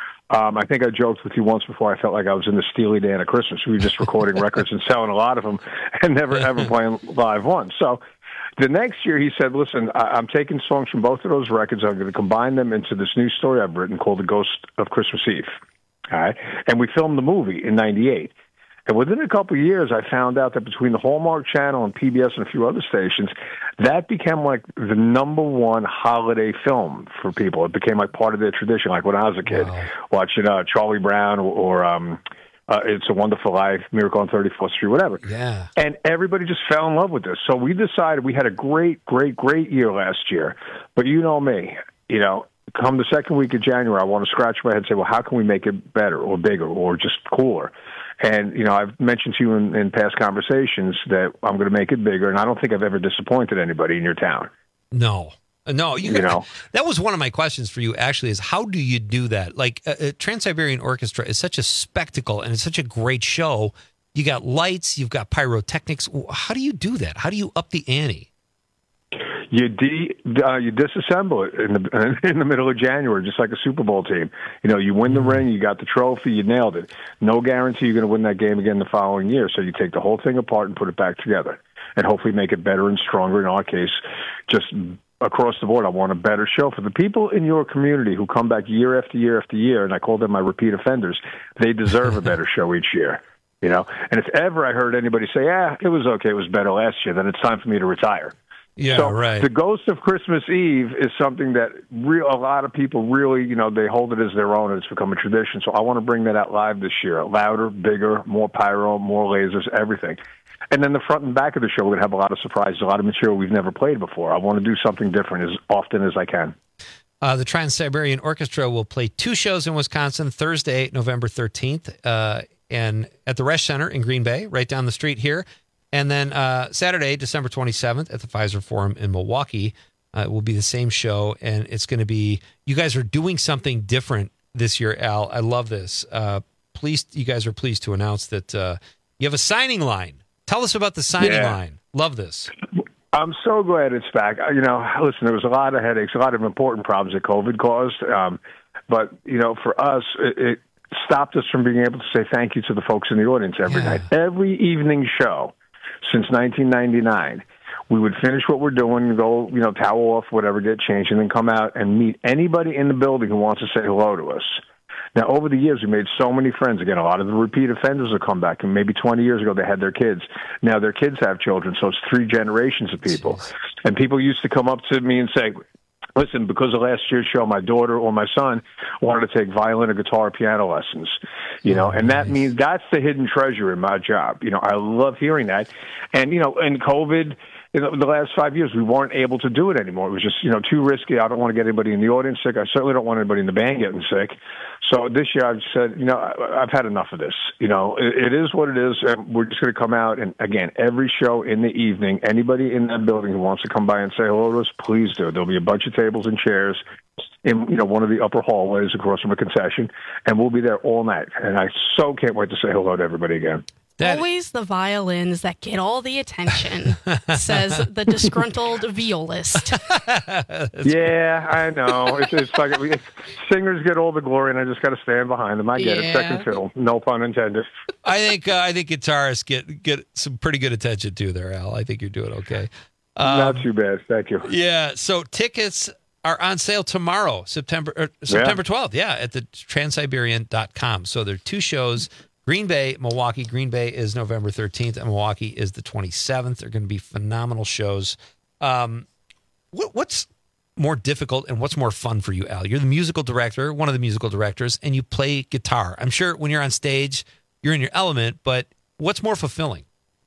S6: I think I joked with you once before. I felt like I was in the Steely Dan of Christmas. We were just recording records and selling a lot of them and never, ever playing live one. So the next year he said, listen, I'm taking songs from both of those records. I'm going to combine them into this new story I've written called The Ghost of Christmas Eve. All right. And we filmed the movie in 98. And within a couple of years, I found out that between the Hallmark Channel and PBS and a few other stations, that became like the number one holiday film for people. It became like part of their tradition. Like when I was a kid, watching Charlie Brown or It's a Wonderful Life, Miracle on 34th Street, whatever.
S16: Yeah.
S6: And everybody just fell in love with this. So we decided we had a great, great, great year last year. But you know me, come the second week of January, I want to scratch my head and say, well, how can we make it better or bigger or just cooler? And, I've mentioned to you in past conversations that I'm going to make it bigger, and I don't think I've ever disappointed anybody in your town.
S16: No, that was one of my questions for you, actually, is how do you do that? Like, Trans-Siberian Orchestra is such a spectacle, and it's such a great show. You got lights, you've got pyrotechnics. How do you do that? How do you up the ante?
S6: You disassemble it in the middle of January, just like a Super Bowl team. You win the ring, you got the trophy, you nailed it. No guarantee you're going to win that game again the following year. So you take the whole thing apart and put it back together, and hopefully make it better and stronger. In our case, just across the board, I want a better show for the people in your community who come back year after year after year, and I call them my repeat offenders. They deserve a better show each year. And if ever I heard anybody say, it was okay, it was better last year, then it's time for me to retire.
S16: Yeah,
S6: so
S16: right.
S6: The Ghost of Christmas Eve is something that a lot of people really, they hold it as their own, and it's become a tradition. So I want to bring that out live this year. Louder, bigger, more pyro, more lasers, everything. And then the front and back of the show, we're going to have a lot of surprises, a lot of material we've never played before. I want to do something different as often as I can.
S16: The Trans-Siberian Orchestra will play 2 shows in Wisconsin, Thursday, November 13th, and at the Resch Center in Green Bay, right down the street here. And then Saturday, December 27th at the Pfizer Forum in Milwaukee, it will be the same show. And it's going to be, you guys are doing something different this year, Al. I love this. You guys are pleased to announce that you have a signing line. Tell us about the signing line. Love this.
S6: I'm so glad it's back. Listen, there was a lot of headaches, a lot of important problems that COVID caused. But, for us, it stopped us from being able to say thank you to the folks in the audience every night. Every evening show, since 1999. We would finish what we're doing, go, towel off, whatever, get changed, and then come out and meet anybody in the building who wants to say hello to us. Now, over the years, we made so many friends. Again, a lot of the repeat offenders have come back, and maybe 20 years ago they had their kids. Now their kids have children, so it's 3 generations of people. Jeez. And people used to come up to me and say, listen, because of last year's show, my daughter or my son wanted to take violin or guitar or piano lessons, and that means that's the hidden treasure in my job. I love hearing that. And, in COVID, in the last 5 years, we weren't able to do it anymore. It was just, too risky. I don't want to get anybody in the audience sick. I certainly don't want anybody in the band getting sick. So this year I've said, I've had enough of this. It is what it is. And we're just going to come out. And again, every show in the evening, anybody in that building who wants to come by and say hello to us, please do. There'll be a bunch of tables and chairs in, one of the upper hallways across from a concession. And we'll be there all night. And I so can't wait to say hello to everybody again.
S17: Always the violins that get all the attention, says the disgruntled violist.
S6: Yeah, I know. It's like singers get all the glory, and I just got to stand behind them. I get it. Second fiddle, no pun intended.
S16: I think guitarists get some pretty good attention too there, Al. I think you're doing okay.
S6: Not too bad. Thank you.
S16: Yeah. So tickets are on sale tomorrow, September 12th. Yeah, at the Transsiberian.com. So there are 2 shows. Green Bay, Milwaukee. Green Bay is November 13th, and Milwaukee is the 27th. They're going to be phenomenal shows. What's more difficult and what's more fun for you, Al? You're the musical director, one of the musical directors, and you play guitar. I'm sure when you're on stage, you're in your element, but what's more fulfilling?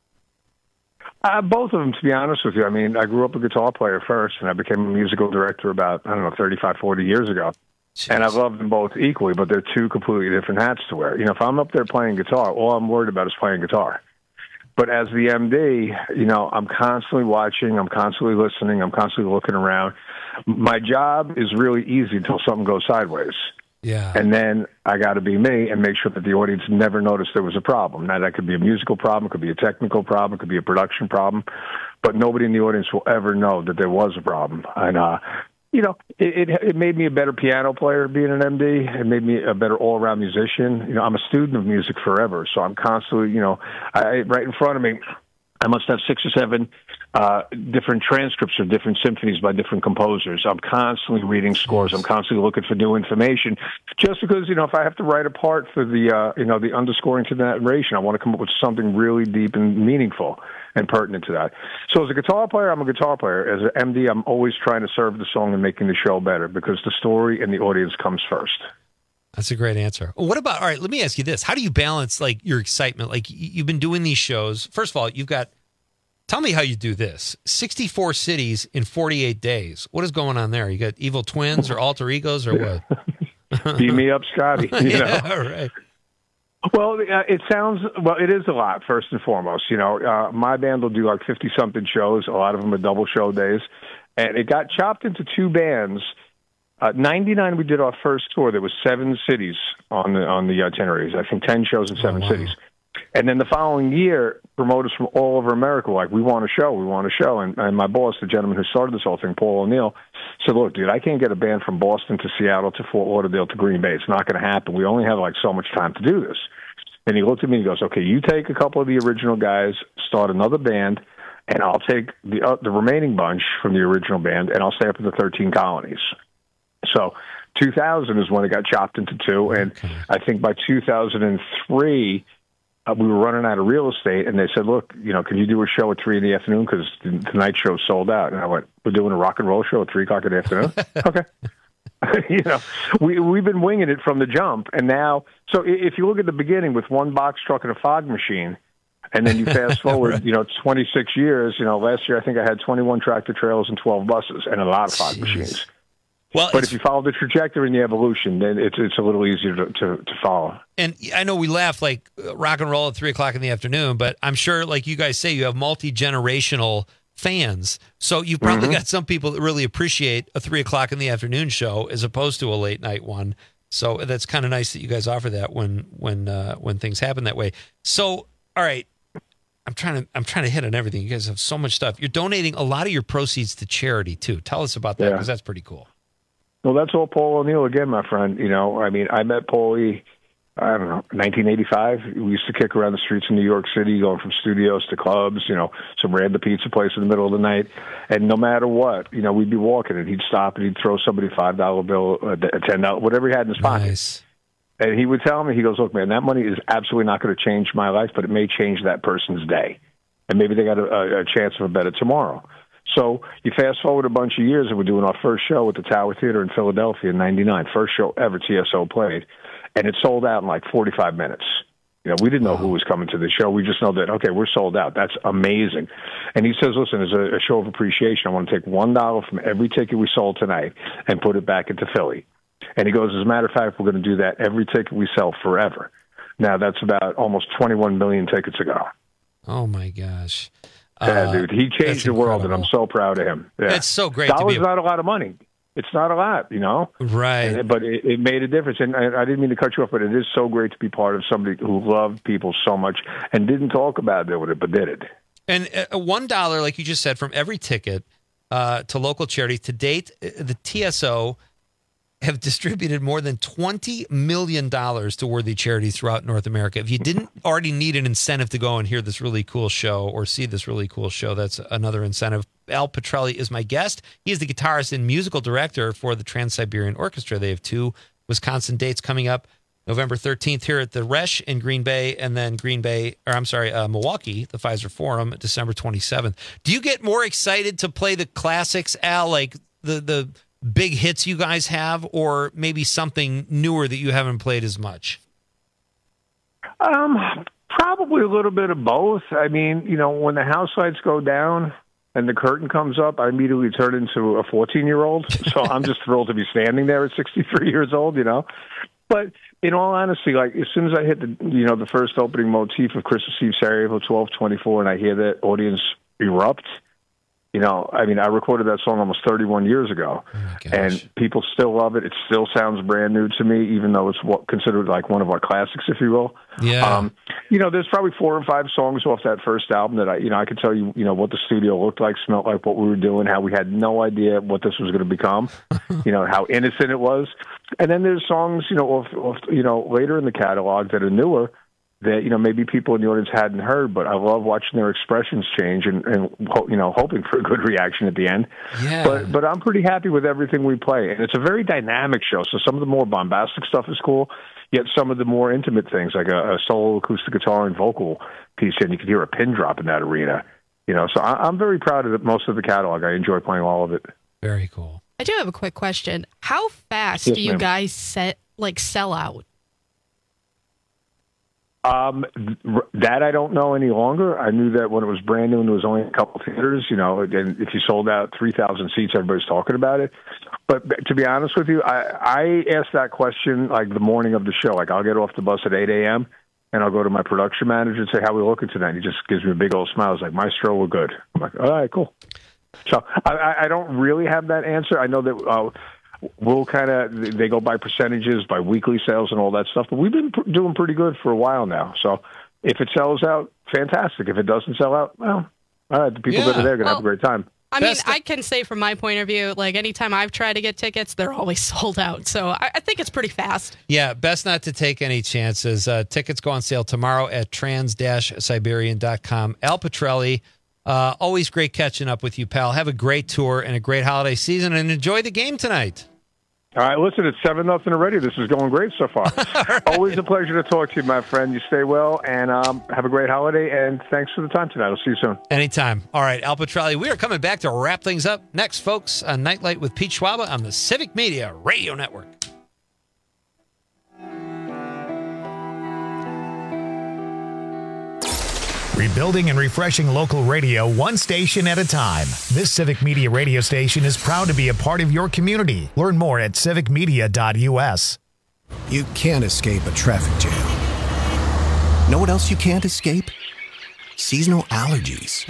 S6: Both of them, to be honest with you. I mean, I grew up a guitar player first, and I became a musical director about, 35, 40 years ago. Jeez. And I love them both equally, but they're 2 completely different hats to wear. If I'm up there playing guitar, all I'm worried about is playing guitar. But as the MD, I'm constantly watching, I'm constantly listening, I'm constantly looking around. My job is really easy until something goes sideways.
S16: Yeah.
S6: And then I got to be me and make sure that the audience never noticed there was a problem. Now, that could be a musical problem, it could be a technical problem, it could be a production problem, but nobody in the audience will ever know that there was a problem. And, it made me a better piano player being an MD. It made me a better all-around musician. I'm a student of music forever, so I'm constantly, right in front of me, I must have 6 or 7 different transcripts of different symphonies by different composers. I'm constantly reading scores. I'm constantly looking for new information. Just because, if I have to write a part for the, the underscoring to the narration, I want to come up with something really deep and meaningful and pertinent to that. So as a guitar player, I'm a guitar player. As an MD, I'm always trying to serve the song and making the show better because the story and the audience comes first.
S16: That's a great answer. What about, all right, let me ask you this. How do you balance your excitement? You've been doing these shows. First of all, tell me how you do this. 64 cities in 48 days. What is going on there? You got evil twins or alter egos or what?
S6: Beat me up, Scotty.
S16: Yeah, right.
S6: Well, it is a lot, first and foremost. My band will do 50-something shows. A lot of them are double show days. And it got chopped into 2 bands. 99, we did our first tour. There was 7 cities on the itineraries. I think 10 shows in 7 cities. And then the following year, promoters from all over America were like, we want a show. And my boss, the gentleman who started this whole thing, Paul O'Neill, said, look, dude, I can't get a band from Boston to Seattle to Fort Lauderdale to Green Bay. It's not going to happen. We only have so much time to do this. And he looked at me and he goes, okay, you take a couple of the original guys, start another band, and I'll take the remaining bunch from the original band, and I'll stay up in the 13 colonies. So 2000 is when it got chopped into 2, and I think by 2003, we were running out of real estate, and they said, look, can you do a show at 3 in the afternoon because the night show sold out? And I went, we're doing a rock and roll show at 3 o'clock in the afternoon? Okay. We've been winging it from the jump, and now, so if you look at the beginning with 1 box truck and a fog machine, and then you fast forward, 26 years, last year I think I had 21 tractor trailers and 12 buses and a lot of fog machines.
S16: Well,
S6: but if you follow the trajectory and the evolution, then it's a little easier to follow.
S16: And I know we laugh rock and roll at 3 o'clock in the afternoon, but I'm sure, like you guys say, you have multi-generational fans. So you've probably got some people that really appreciate a 3 o'clock in the afternoon show as opposed to a late night one. So that's kind of nice that you guys offer that when things happen that way. So, all right, I'm trying to hit on everything. You guys have so much stuff. You're donating a lot of your proceeds to charity too. Tell us about that because that's pretty cool.
S6: Well, that's all Paul O'Neill again, my friend. I met Paulie I don't know, 1985. We used to kick around the streets in New York City, going from studios to clubs, some random pizza place in the middle of the night. And no matter what, we'd be walking and he'd stop and he'd throw somebody a $5 bill, a $10, whatever he had in his pocket.
S16: Nice.
S6: And he would tell me, he goes, look, man, that money is absolutely not going to change my life, but it may change that person's day. And maybe they got a chance of a better tomorrow. So you fast forward a bunch of years, and we're doing our first show at the Tower Theater in Philadelphia in '99, first show ever TSO played, and it sold out in like 45 minutes. We didn't know who was coming to the show. We just know that, okay, we're sold out. That's amazing. And he says, listen, as a show of appreciation, I want to take $1 from every ticket we sold tonight and put it back into Philly. And he goes, as a matter of fact, we're going to do that every ticket we sell forever. Now, that's about almost 21 million tickets ago.
S16: Oh, my gosh.
S6: Yeah, dude, he changed the world, and I'm so proud of him. Yeah.
S16: It's so great.
S6: $1's not a lot of money. It's not a lot,
S16: Right.
S6: But it made a difference. And I didn't mean to cut you off, but it is so great to be part of somebody who loved people so much and didn't talk about it, but did it.
S16: And $1, like you just said, from every ticket to local charities. To date, the TSO have distributed more than $20 million to worthy charities throughout North America. If you didn't already need an incentive to go and hear this really cool show or see this really cool show, that's another incentive. Al Pitrelli is my guest. He is the guitarist and musical director for the Trans-Siberian Orchestra. They have 2 Wisconsin dates coming up. November 13th here at the Resch in Green Bay, and then Milwaukee, the Pfizer Forum, December 27th. Do you get more excited to play the classics, Al, like the big hits you guys have, or maybe something newer that you haven't played as much?
S6: Probably a little bit of both. I mean, when the house lights go down and the curtain comes up, I immediately turn into a 14-year-old. So I'm just thrilled to be standing there at 63 years old, But in all honesty, like as soon as I hit the first opening motif of Christmas Eve, Sarajevo 1224, and I hear that audience erupt, I recorded that song almost 31 years ago, and people still love it. It still sounds brand new to me, even though it's considered like one of our classics, if you will.
S16: Yeah.
S6: There's probably 4 or 5 songs off that first album that I could tell you, what the studio looked like, smelled like, what we were doing, how we had no idea what this was going to become, how innocent it was. And then there's songs, later in the catalog that are newer, that maybe people in the audience hadn't heard, but I love watching their expressions change and hoping for a good reaction at the end.
S16: Yeah.
S6: But I'm pretty happy with everything we play, and it's a very dynamic show. So some of the more bombastic stuff is cool, yet some of the more intimate things, like a solo acoustic guitar and vocal piece, and you can hear a pin drop in that arena. So I'm very proud of most of the catalog. I enjoy playing all of it.
S16: Very cool.
S17: I do have a quick question. How fast do you guys sell out?
S6: That I don't know any longer. I knew that when it was brand new and there was only a couple theaters, and if you sold out 3,000 seats, everybody's talking about it. But to be honest with you, I asked that question like the morning of the show. Like I'll get off the bus at 8 a.m. and I'll go to my production manager and say, how are we looking tonight? And he just gives me a big old smile. He's like, Maestro, we're good. I'm like, all right, cool. So I don't really have that answer. I know that we'll they go by percentages, by weekly sales and all that stuff. But we've been doing pretty good for a while now. So if it sells out, fantastic. If it doesn't sell out, well, all right, the people that are there are going to have a great time.
S17: I mean, I can say from my point of view, like anytime I've tried to get tickets, they're always sold out. So I think it's pretty fast.
S16: Yeah, best not to take any chances. Tickets go on sale tomorrow at trans-siberian.com. Al Pitrelli, always great catching up with you, pal. Have a great tour and a great holiday season, and enjoy the game tonight.
S6: All right, listen, it's 7-0 already. This is going great so far. Right. Always a pleasure to talk to you, my friend. You stay well, and have a great holiday, and thanks for the time tonight. I'll see you soon.
S16: Anytime. All right, Al Pitrelli, we are coming back to wrap things up next, folks, on Nightlight with Pete Schwaba on the Civic Media Radio Network.
S1: Rebuilding and refreshing local radio one station at a time. This Civic Media radio station is proud to be a part of your community. Learn more at civicmedia.us.
S8: You can't escape a traffic jam. Know what else you can't escape? Seasonal allergies.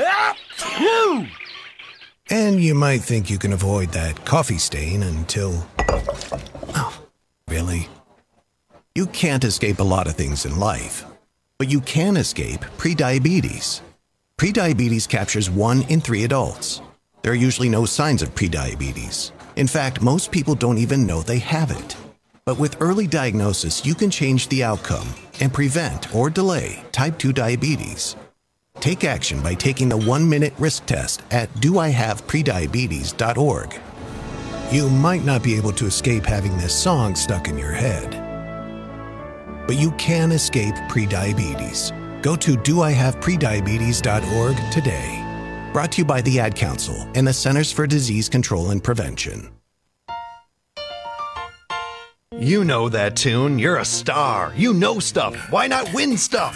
S8: And you might think you can avoid that coffee stain until... Oh, really? You can't escape a lot of things in life. But you can escape prediabetes. Prediabetes captures 1 in 3 adults. There are usually no signs of prediabetes. In fact, most people don't even know they have it. But with early diagnosis, you can change the outcome and prevent or delay type 2 diabetes. Take action by taking the 1-minute risk test at doihaveprediabetes.org. You might not be able to escape having this song stuck in your head, but you can escape prediabetes. Go to doihaveprediabetes.org today. Brought to you by the Ad Council and the Centers for Disease Control and Prevention.
S2: You know that tune. You're a star. You know stuff. Why not win stuff?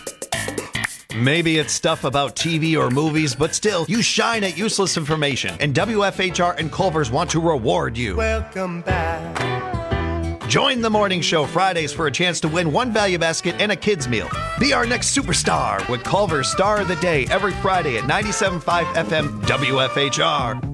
S2: Maybe it's stuff about TV or movies, but still, you shine at useless information. And WFHR and Culver's want to reward you.
S19: Welcome back.
S2: Join the morning show Fridays for a chance to win one value basket and a kid's meal. Be our next superstar with Culver's Star of the Day every Friday at 97.5 FM WFHR.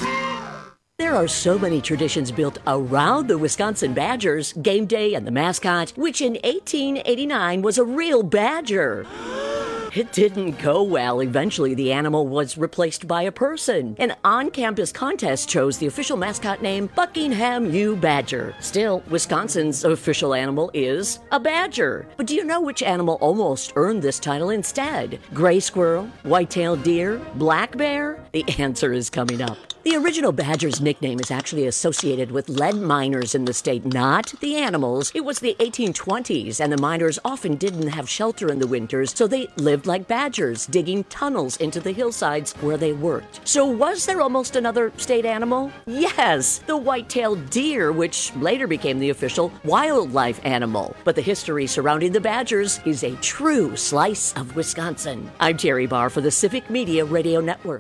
S13: There are so many traditions built around the Wisconsin Badgers, game day and the mascot, which in 1889 was a real badger. It didn't go well. Eventually, the animal was replaced by a person. An on-campus contest chose the official mascot name Buckingham U. Badger. Still, Wisconsin's official animal is a badger. But do you know which animal almost earned this title instead? Gray squirrel, white-tailed deer, black bear? The answer is coming up. The original badger's nickname is actually associated with lead miners in the state, not the animals. It was the 1820s, and the miners often didn't have shelter in the winters, so they lived like badgers, digging tunnels into the hillsides where they worked. So was there almost another state animal? Yes, the white-tailed deer, which later became the official wildlife animal. But the history surrounding the badgers is a true slice of Wisconsin. I'm Terry Barr for the Civic Media Radio Network.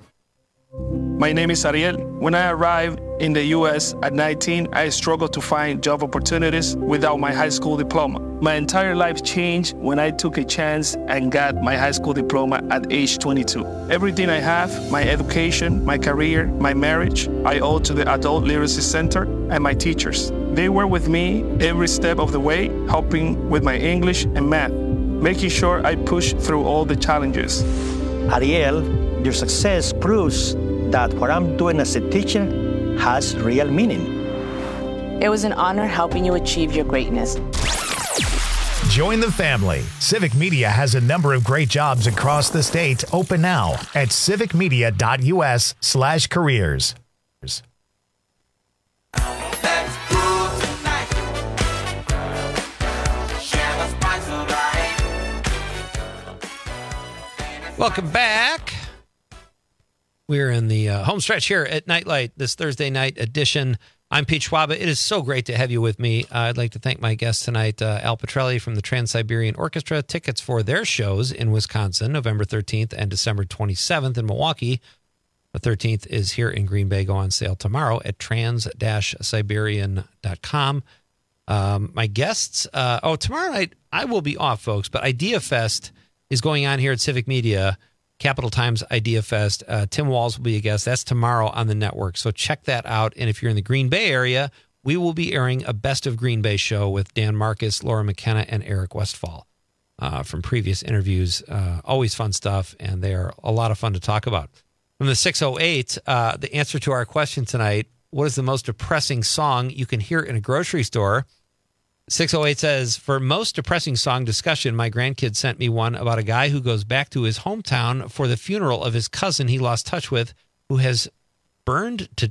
S14: My name is Ariel. When I arrived in the U.S. at 19, I struggled to find job opportunities without my high school diploma. My entire life changed when I took a chance and got my high school diploma at age 22. Everything I have, my education, my career, my marriage, I owe to the Adult Literacy Center and my teachers. They were with me every step of the way, helping with my English and math, making sure I pushed through all the challenges.
S15: Ariel, your success proves that what I'm doing as a teacher has real meaning.
S18: It was an honor helping you achieve your greatness.
S1: Join the family. Civic Media has a number of great jobs across the state open now at civicmedia.us/careers.
S16: Welcome back. We're in the home stretch here at Nightlight, this Thursday night edition. I'm Pete Schwaba. It is so great to have you with me. I'd like to thank my guest tonight, Al Petrelli from the Trans-Siberian Orchestra. Tickets for their shows in Wisconsin, November 13th and December 27th in Milwaukee. The 13th is here in Green Bay. Go on sale tomorrow at trans-siberian.com. My guests, tomorrow night I will be off, folks, but Idea Fest is going on here at Civic Media. Capital Times Idea Fest. Tim Walz will be a guest. That's tomorrow on the network. So check that out. And if you're in the Green Bay area, we will be airing a Best of Green Bay show with Dan Marcus, Laura McKenna, and Eric Westfall from previous interviews. Always fun stuff, and they are a lot of fun to talk about. From the 608, the answer to our question tonight, what is the most depressing song you can hear in a grocery store? 608 says, for most depressing song discussion, my grandkid sent me one about a guy who goes back to his hometown for the funeral of his cousin he lost touch with, who has burned to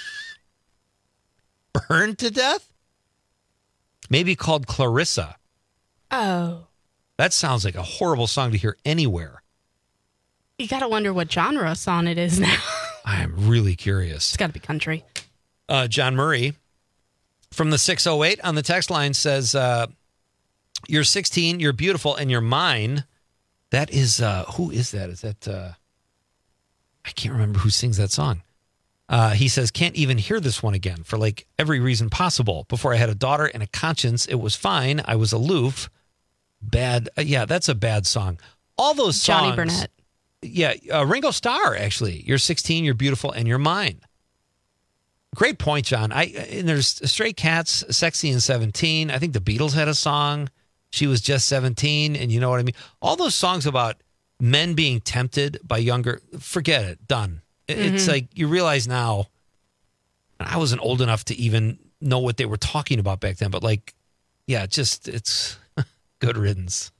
S16: death? Maybe called Clarissa.
S17: Oh.
S16: That sounds like a horrible song to hear anywhere.
S17: You got to wonder what genre song it is now.
S16: I am really curious.
S17: It's got to be country.
S16: John Murray from the 608 on the text line says, you're 16, you're beautiful, and you're mine. That is, who is that? Is that, I can't remember who sings that song. He says, can't even hear this one again for like every reason possible. Before I had a daughter and a conscience, it was fine. I was aloof. Bad. Yeah, that's a bad song. All those songs.
S17: Johnny Burnett.
S16: Yeah, Ringo Starr, actually. You're 16, you're beautiful, and you're mine. Great point, John. And there's Stray Cats, Sexy and 17. I think the Beatles had a song. She was just 17, and you know what I mean? All those songs about men being tempted by younger, forget it, done. It's like you realize now, I wasn't old enough to even know what they were talking about back then, but like Yeah, it's good riddance.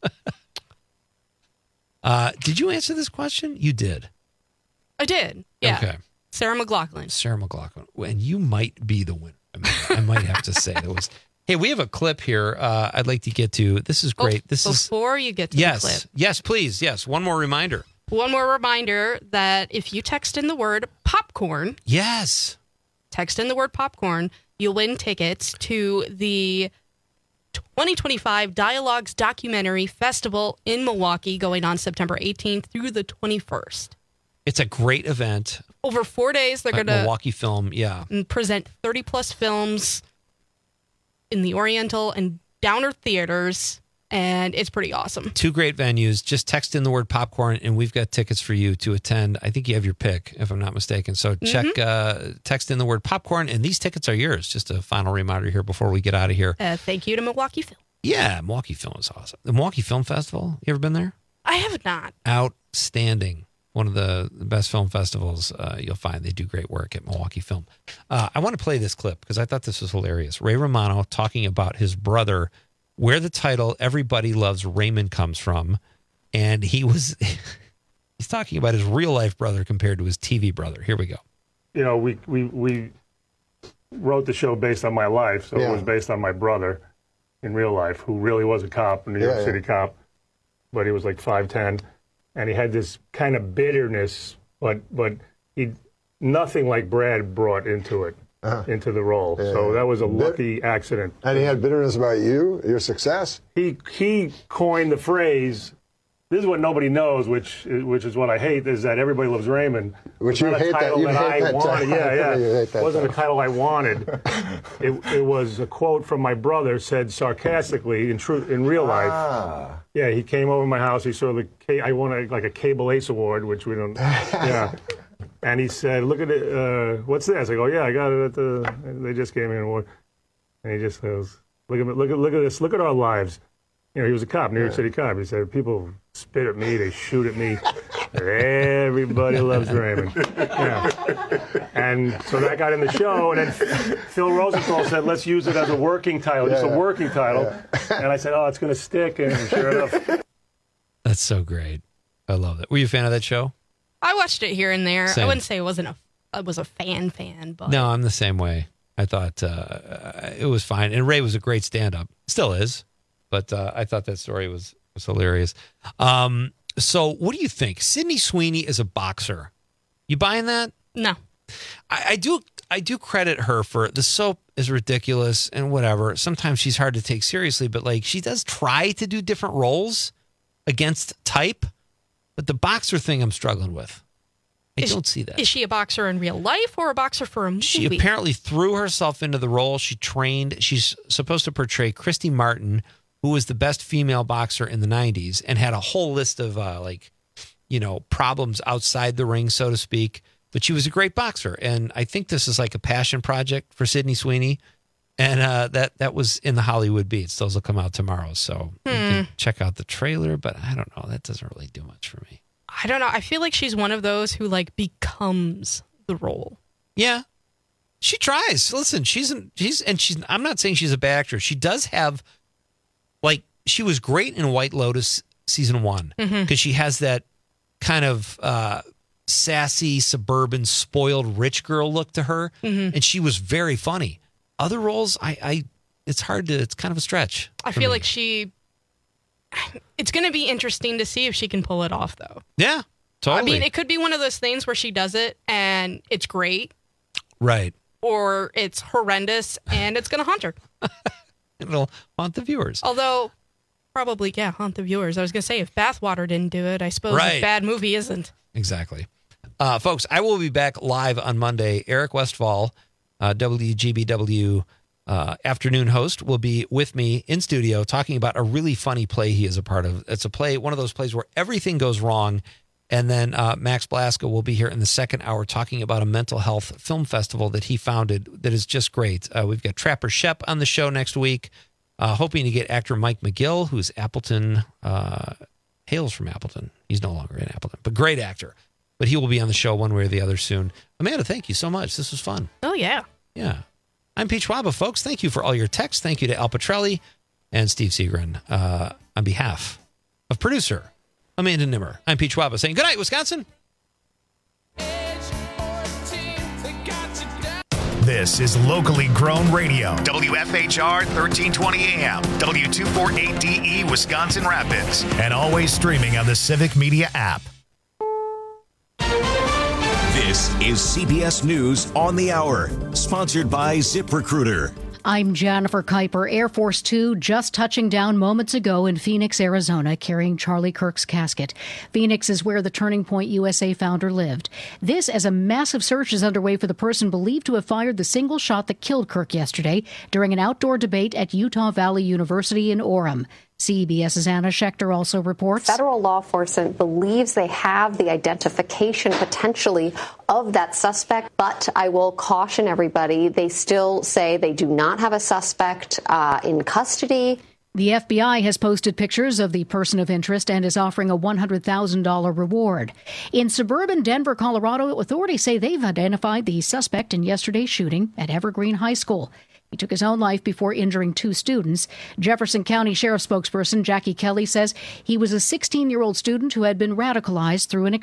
S16: Did you answer this question? You did.
S17: I did. Yeah.
S16: Okay.
S17: Sarah McLachlan.
S16: Sarah McLachlan. And you might be the winner. I might have to say. Hey, we have a clip here I'd like to get to. This is great.
S17: Before you get to the clip.
S16: Yes, please. Yes. One more reminder.
S17: One more reminder that if you text in the word popcorn.
S16: Yes.
S17: Text in the word popcorn, you'll win tickets to the 2025 Dialogues Documentary Festival in Milwaukee going on September 18th through the 21st.
S16: It's a great event.
S17: Over 4 days, they're going to
S16: Milwaukee Film,
S17: present 30-plus films in the Oriental and Downer theaters, and it's pretty awesome.
S16: 2 great venues. Just text in the word popcorn, and we've got tickets for you to attend. I think you have your pick, if I'm not mistaken. So text in the word popcorn, and these tickets are yours. Just a final reminder here before we get out of here.
S17: Thank you to Milwaukee Film.
S16: Yeah, Milwaukee Film is awesome. The Milwaukee Film Festival, you ever been there?
S17: I have not.
S16: Outstanding. One of the best film festivals you'll find. They do great work at Milwaukee Film. I want to play this clip because I thought this was hilarious. Ray Romano talking about his brother, where the title Everybody Loves Raymond comes from. And he's talking about his real life brother compared to his TV brother. Here we go.
S3: You know, we wrote the show based on my life, so it was based on my brother in real life, who really was a cop, a New York City cop, but he was like 5'10", and he had this kind of bitterness, but he nothing like Brad brought into it. Into the role. Yeah. So that was a lucky accident.
S4: And he had bitterness about you, your success?
S3: He coined the phrase, this is what nobody knows, which is what I hate, is that Everybody Loves Raymond.
S4: Which you hate that. You hate that
S3: wanted. Yeah.
S4: It
S3: wasn't a title I wanted. It was a quote from my brother, said sarcastically in real life. Yeah, he came over to my house. He saw I won like a Cable Ace Award, which we don't. Yeah. And he said, look at it, what's this? I go, yeah, I got it they just gave me an award. And he just goes, look at this, look at our lives. You know, he was a cop, New York City cop. He said, people spit at me, they shoot at me. Everybody loves Raymond. Yeah. And so that got in the show, and then Phil Rosenthal said, let's use it as a working title, just a working title. And I said, oh, it's going to stick, and sure enough.
S16: That's so great. I love that. Were you a fan of that show?
S17: I watched it here and there.
S16: Same.
S17: I wouldn't say I was a fan, but
S16: no, I'm the same way. I thought it was fine, and Ray was a great stand-up, still is, but I thought that story was hilarious. So, what do you think? Sydney Sweeney is a boxer. You buying that?
S17: No.
S16: I do credit her for the soap is ridiculous and whatever. Sometimes she's hard to take seriously, but like she does try to do different roles against type. But the boxer thing I'm struggling with. I don't see that.
S17: Is she a boxer in real life or a boxer for a movie?
S16: She apparently threw herself into the role. She trained. She's supposed to portray Christy Martin, who was the best female boxer in the 90s and had a whole list of problems outside the ring, so to speak. But she was a great boxer. And I think this is like a passion project for Sydney Sweeney. And that was in the Hollywood Beats. Those will come out tomorrow. So you can check out the trailer. But I don't know. That doesn't really do much for me.
S17: I don't know. I feel like she's one of those who like becomes the role.
S16: Yeah. She tries. Listen, I'm not saying she's a bad actress. She does have, like, she was great in White Lotus season 1 because she has that kind of sassy, suburban, spoiled rich girl look to her. And she was very funny. Other roles, it's kind of a stretch.
S17: I feel like it's going to be interesting to see if she can pull it off, though.
S16: Yeah, totally.
S17: I mean, it could be one of those things where she does it and it's great.
S16: Right.
S17: Or it's horrendous and it's going to haunt her.
S16: It'll haunt the viewers.
S17: Although, probably, haunt the viewers. I was going to say, if Bathwater didn't do it, I suppose a bad movie isn't.
S16: Exactly. Folks, I will be back live on Monday. Eric Westfall, WGBW afternoon host, will be with me in studio talking about a really funny play he is a part of. It's a play, one of those plays where everything goes wrong. And then Max Blasco will be here in the second hour talking about a mental health film festival that he founded that is just great. We've got Trapper Shep on the show next week, hoping to get actor Mike McGill, who's Appleton, hails from Appleton. He's no longer in Appleton, but great actor. But he will be on the show one way or the other soon. Amanda, thank you so much. This was fun.
S17: Oh, yeah.
S16: Yeah. I'm Peach Waba, folks. Thank you for all your texts. Thank you to Al Petrelli. and Steve Seagren. On behalf of producer Amanda Nimmer, I'm Pete Schwaba saying good night, Wisconsin.
S1: This is locally grown radio. WFHR 1320 AM, W248DE Wisconsin Rapids, and always streaming on the Civic Media app.
S7: This is CBS News on the Hour, sponsored by ZipRecruiter.
S9: I'm Jennifer Kuiper. Air Force Two just touching down moments ago in Phoenix, Arizona, carrying Charlie Kirk's casket. Phoenix is where the Turning Point USA founder lived. This as a massive search is underway for the person believed to have fired the single shot that killed Kirk yesterday during an outdoor debate at Utah Valley University in Orem. CBS's Anna Schechter also reports.
S10: Federal law enforcement believes they have the identification potentially of that suspect, but I will caution everybody, they still say they do not have a suspect in custody.
S9: The FBI has posted pictures of the person of interest and is offering a $100,000 reward. In suburban Denver, Colorado, authorities say they've identified the suspect in yesterday's shooting at Evergreen High School. He took his own life before injuring 2 students. Jefferson County Sheriff spokesperson Jackie Kelly says he was a 16-year-old student who had been radicalized through an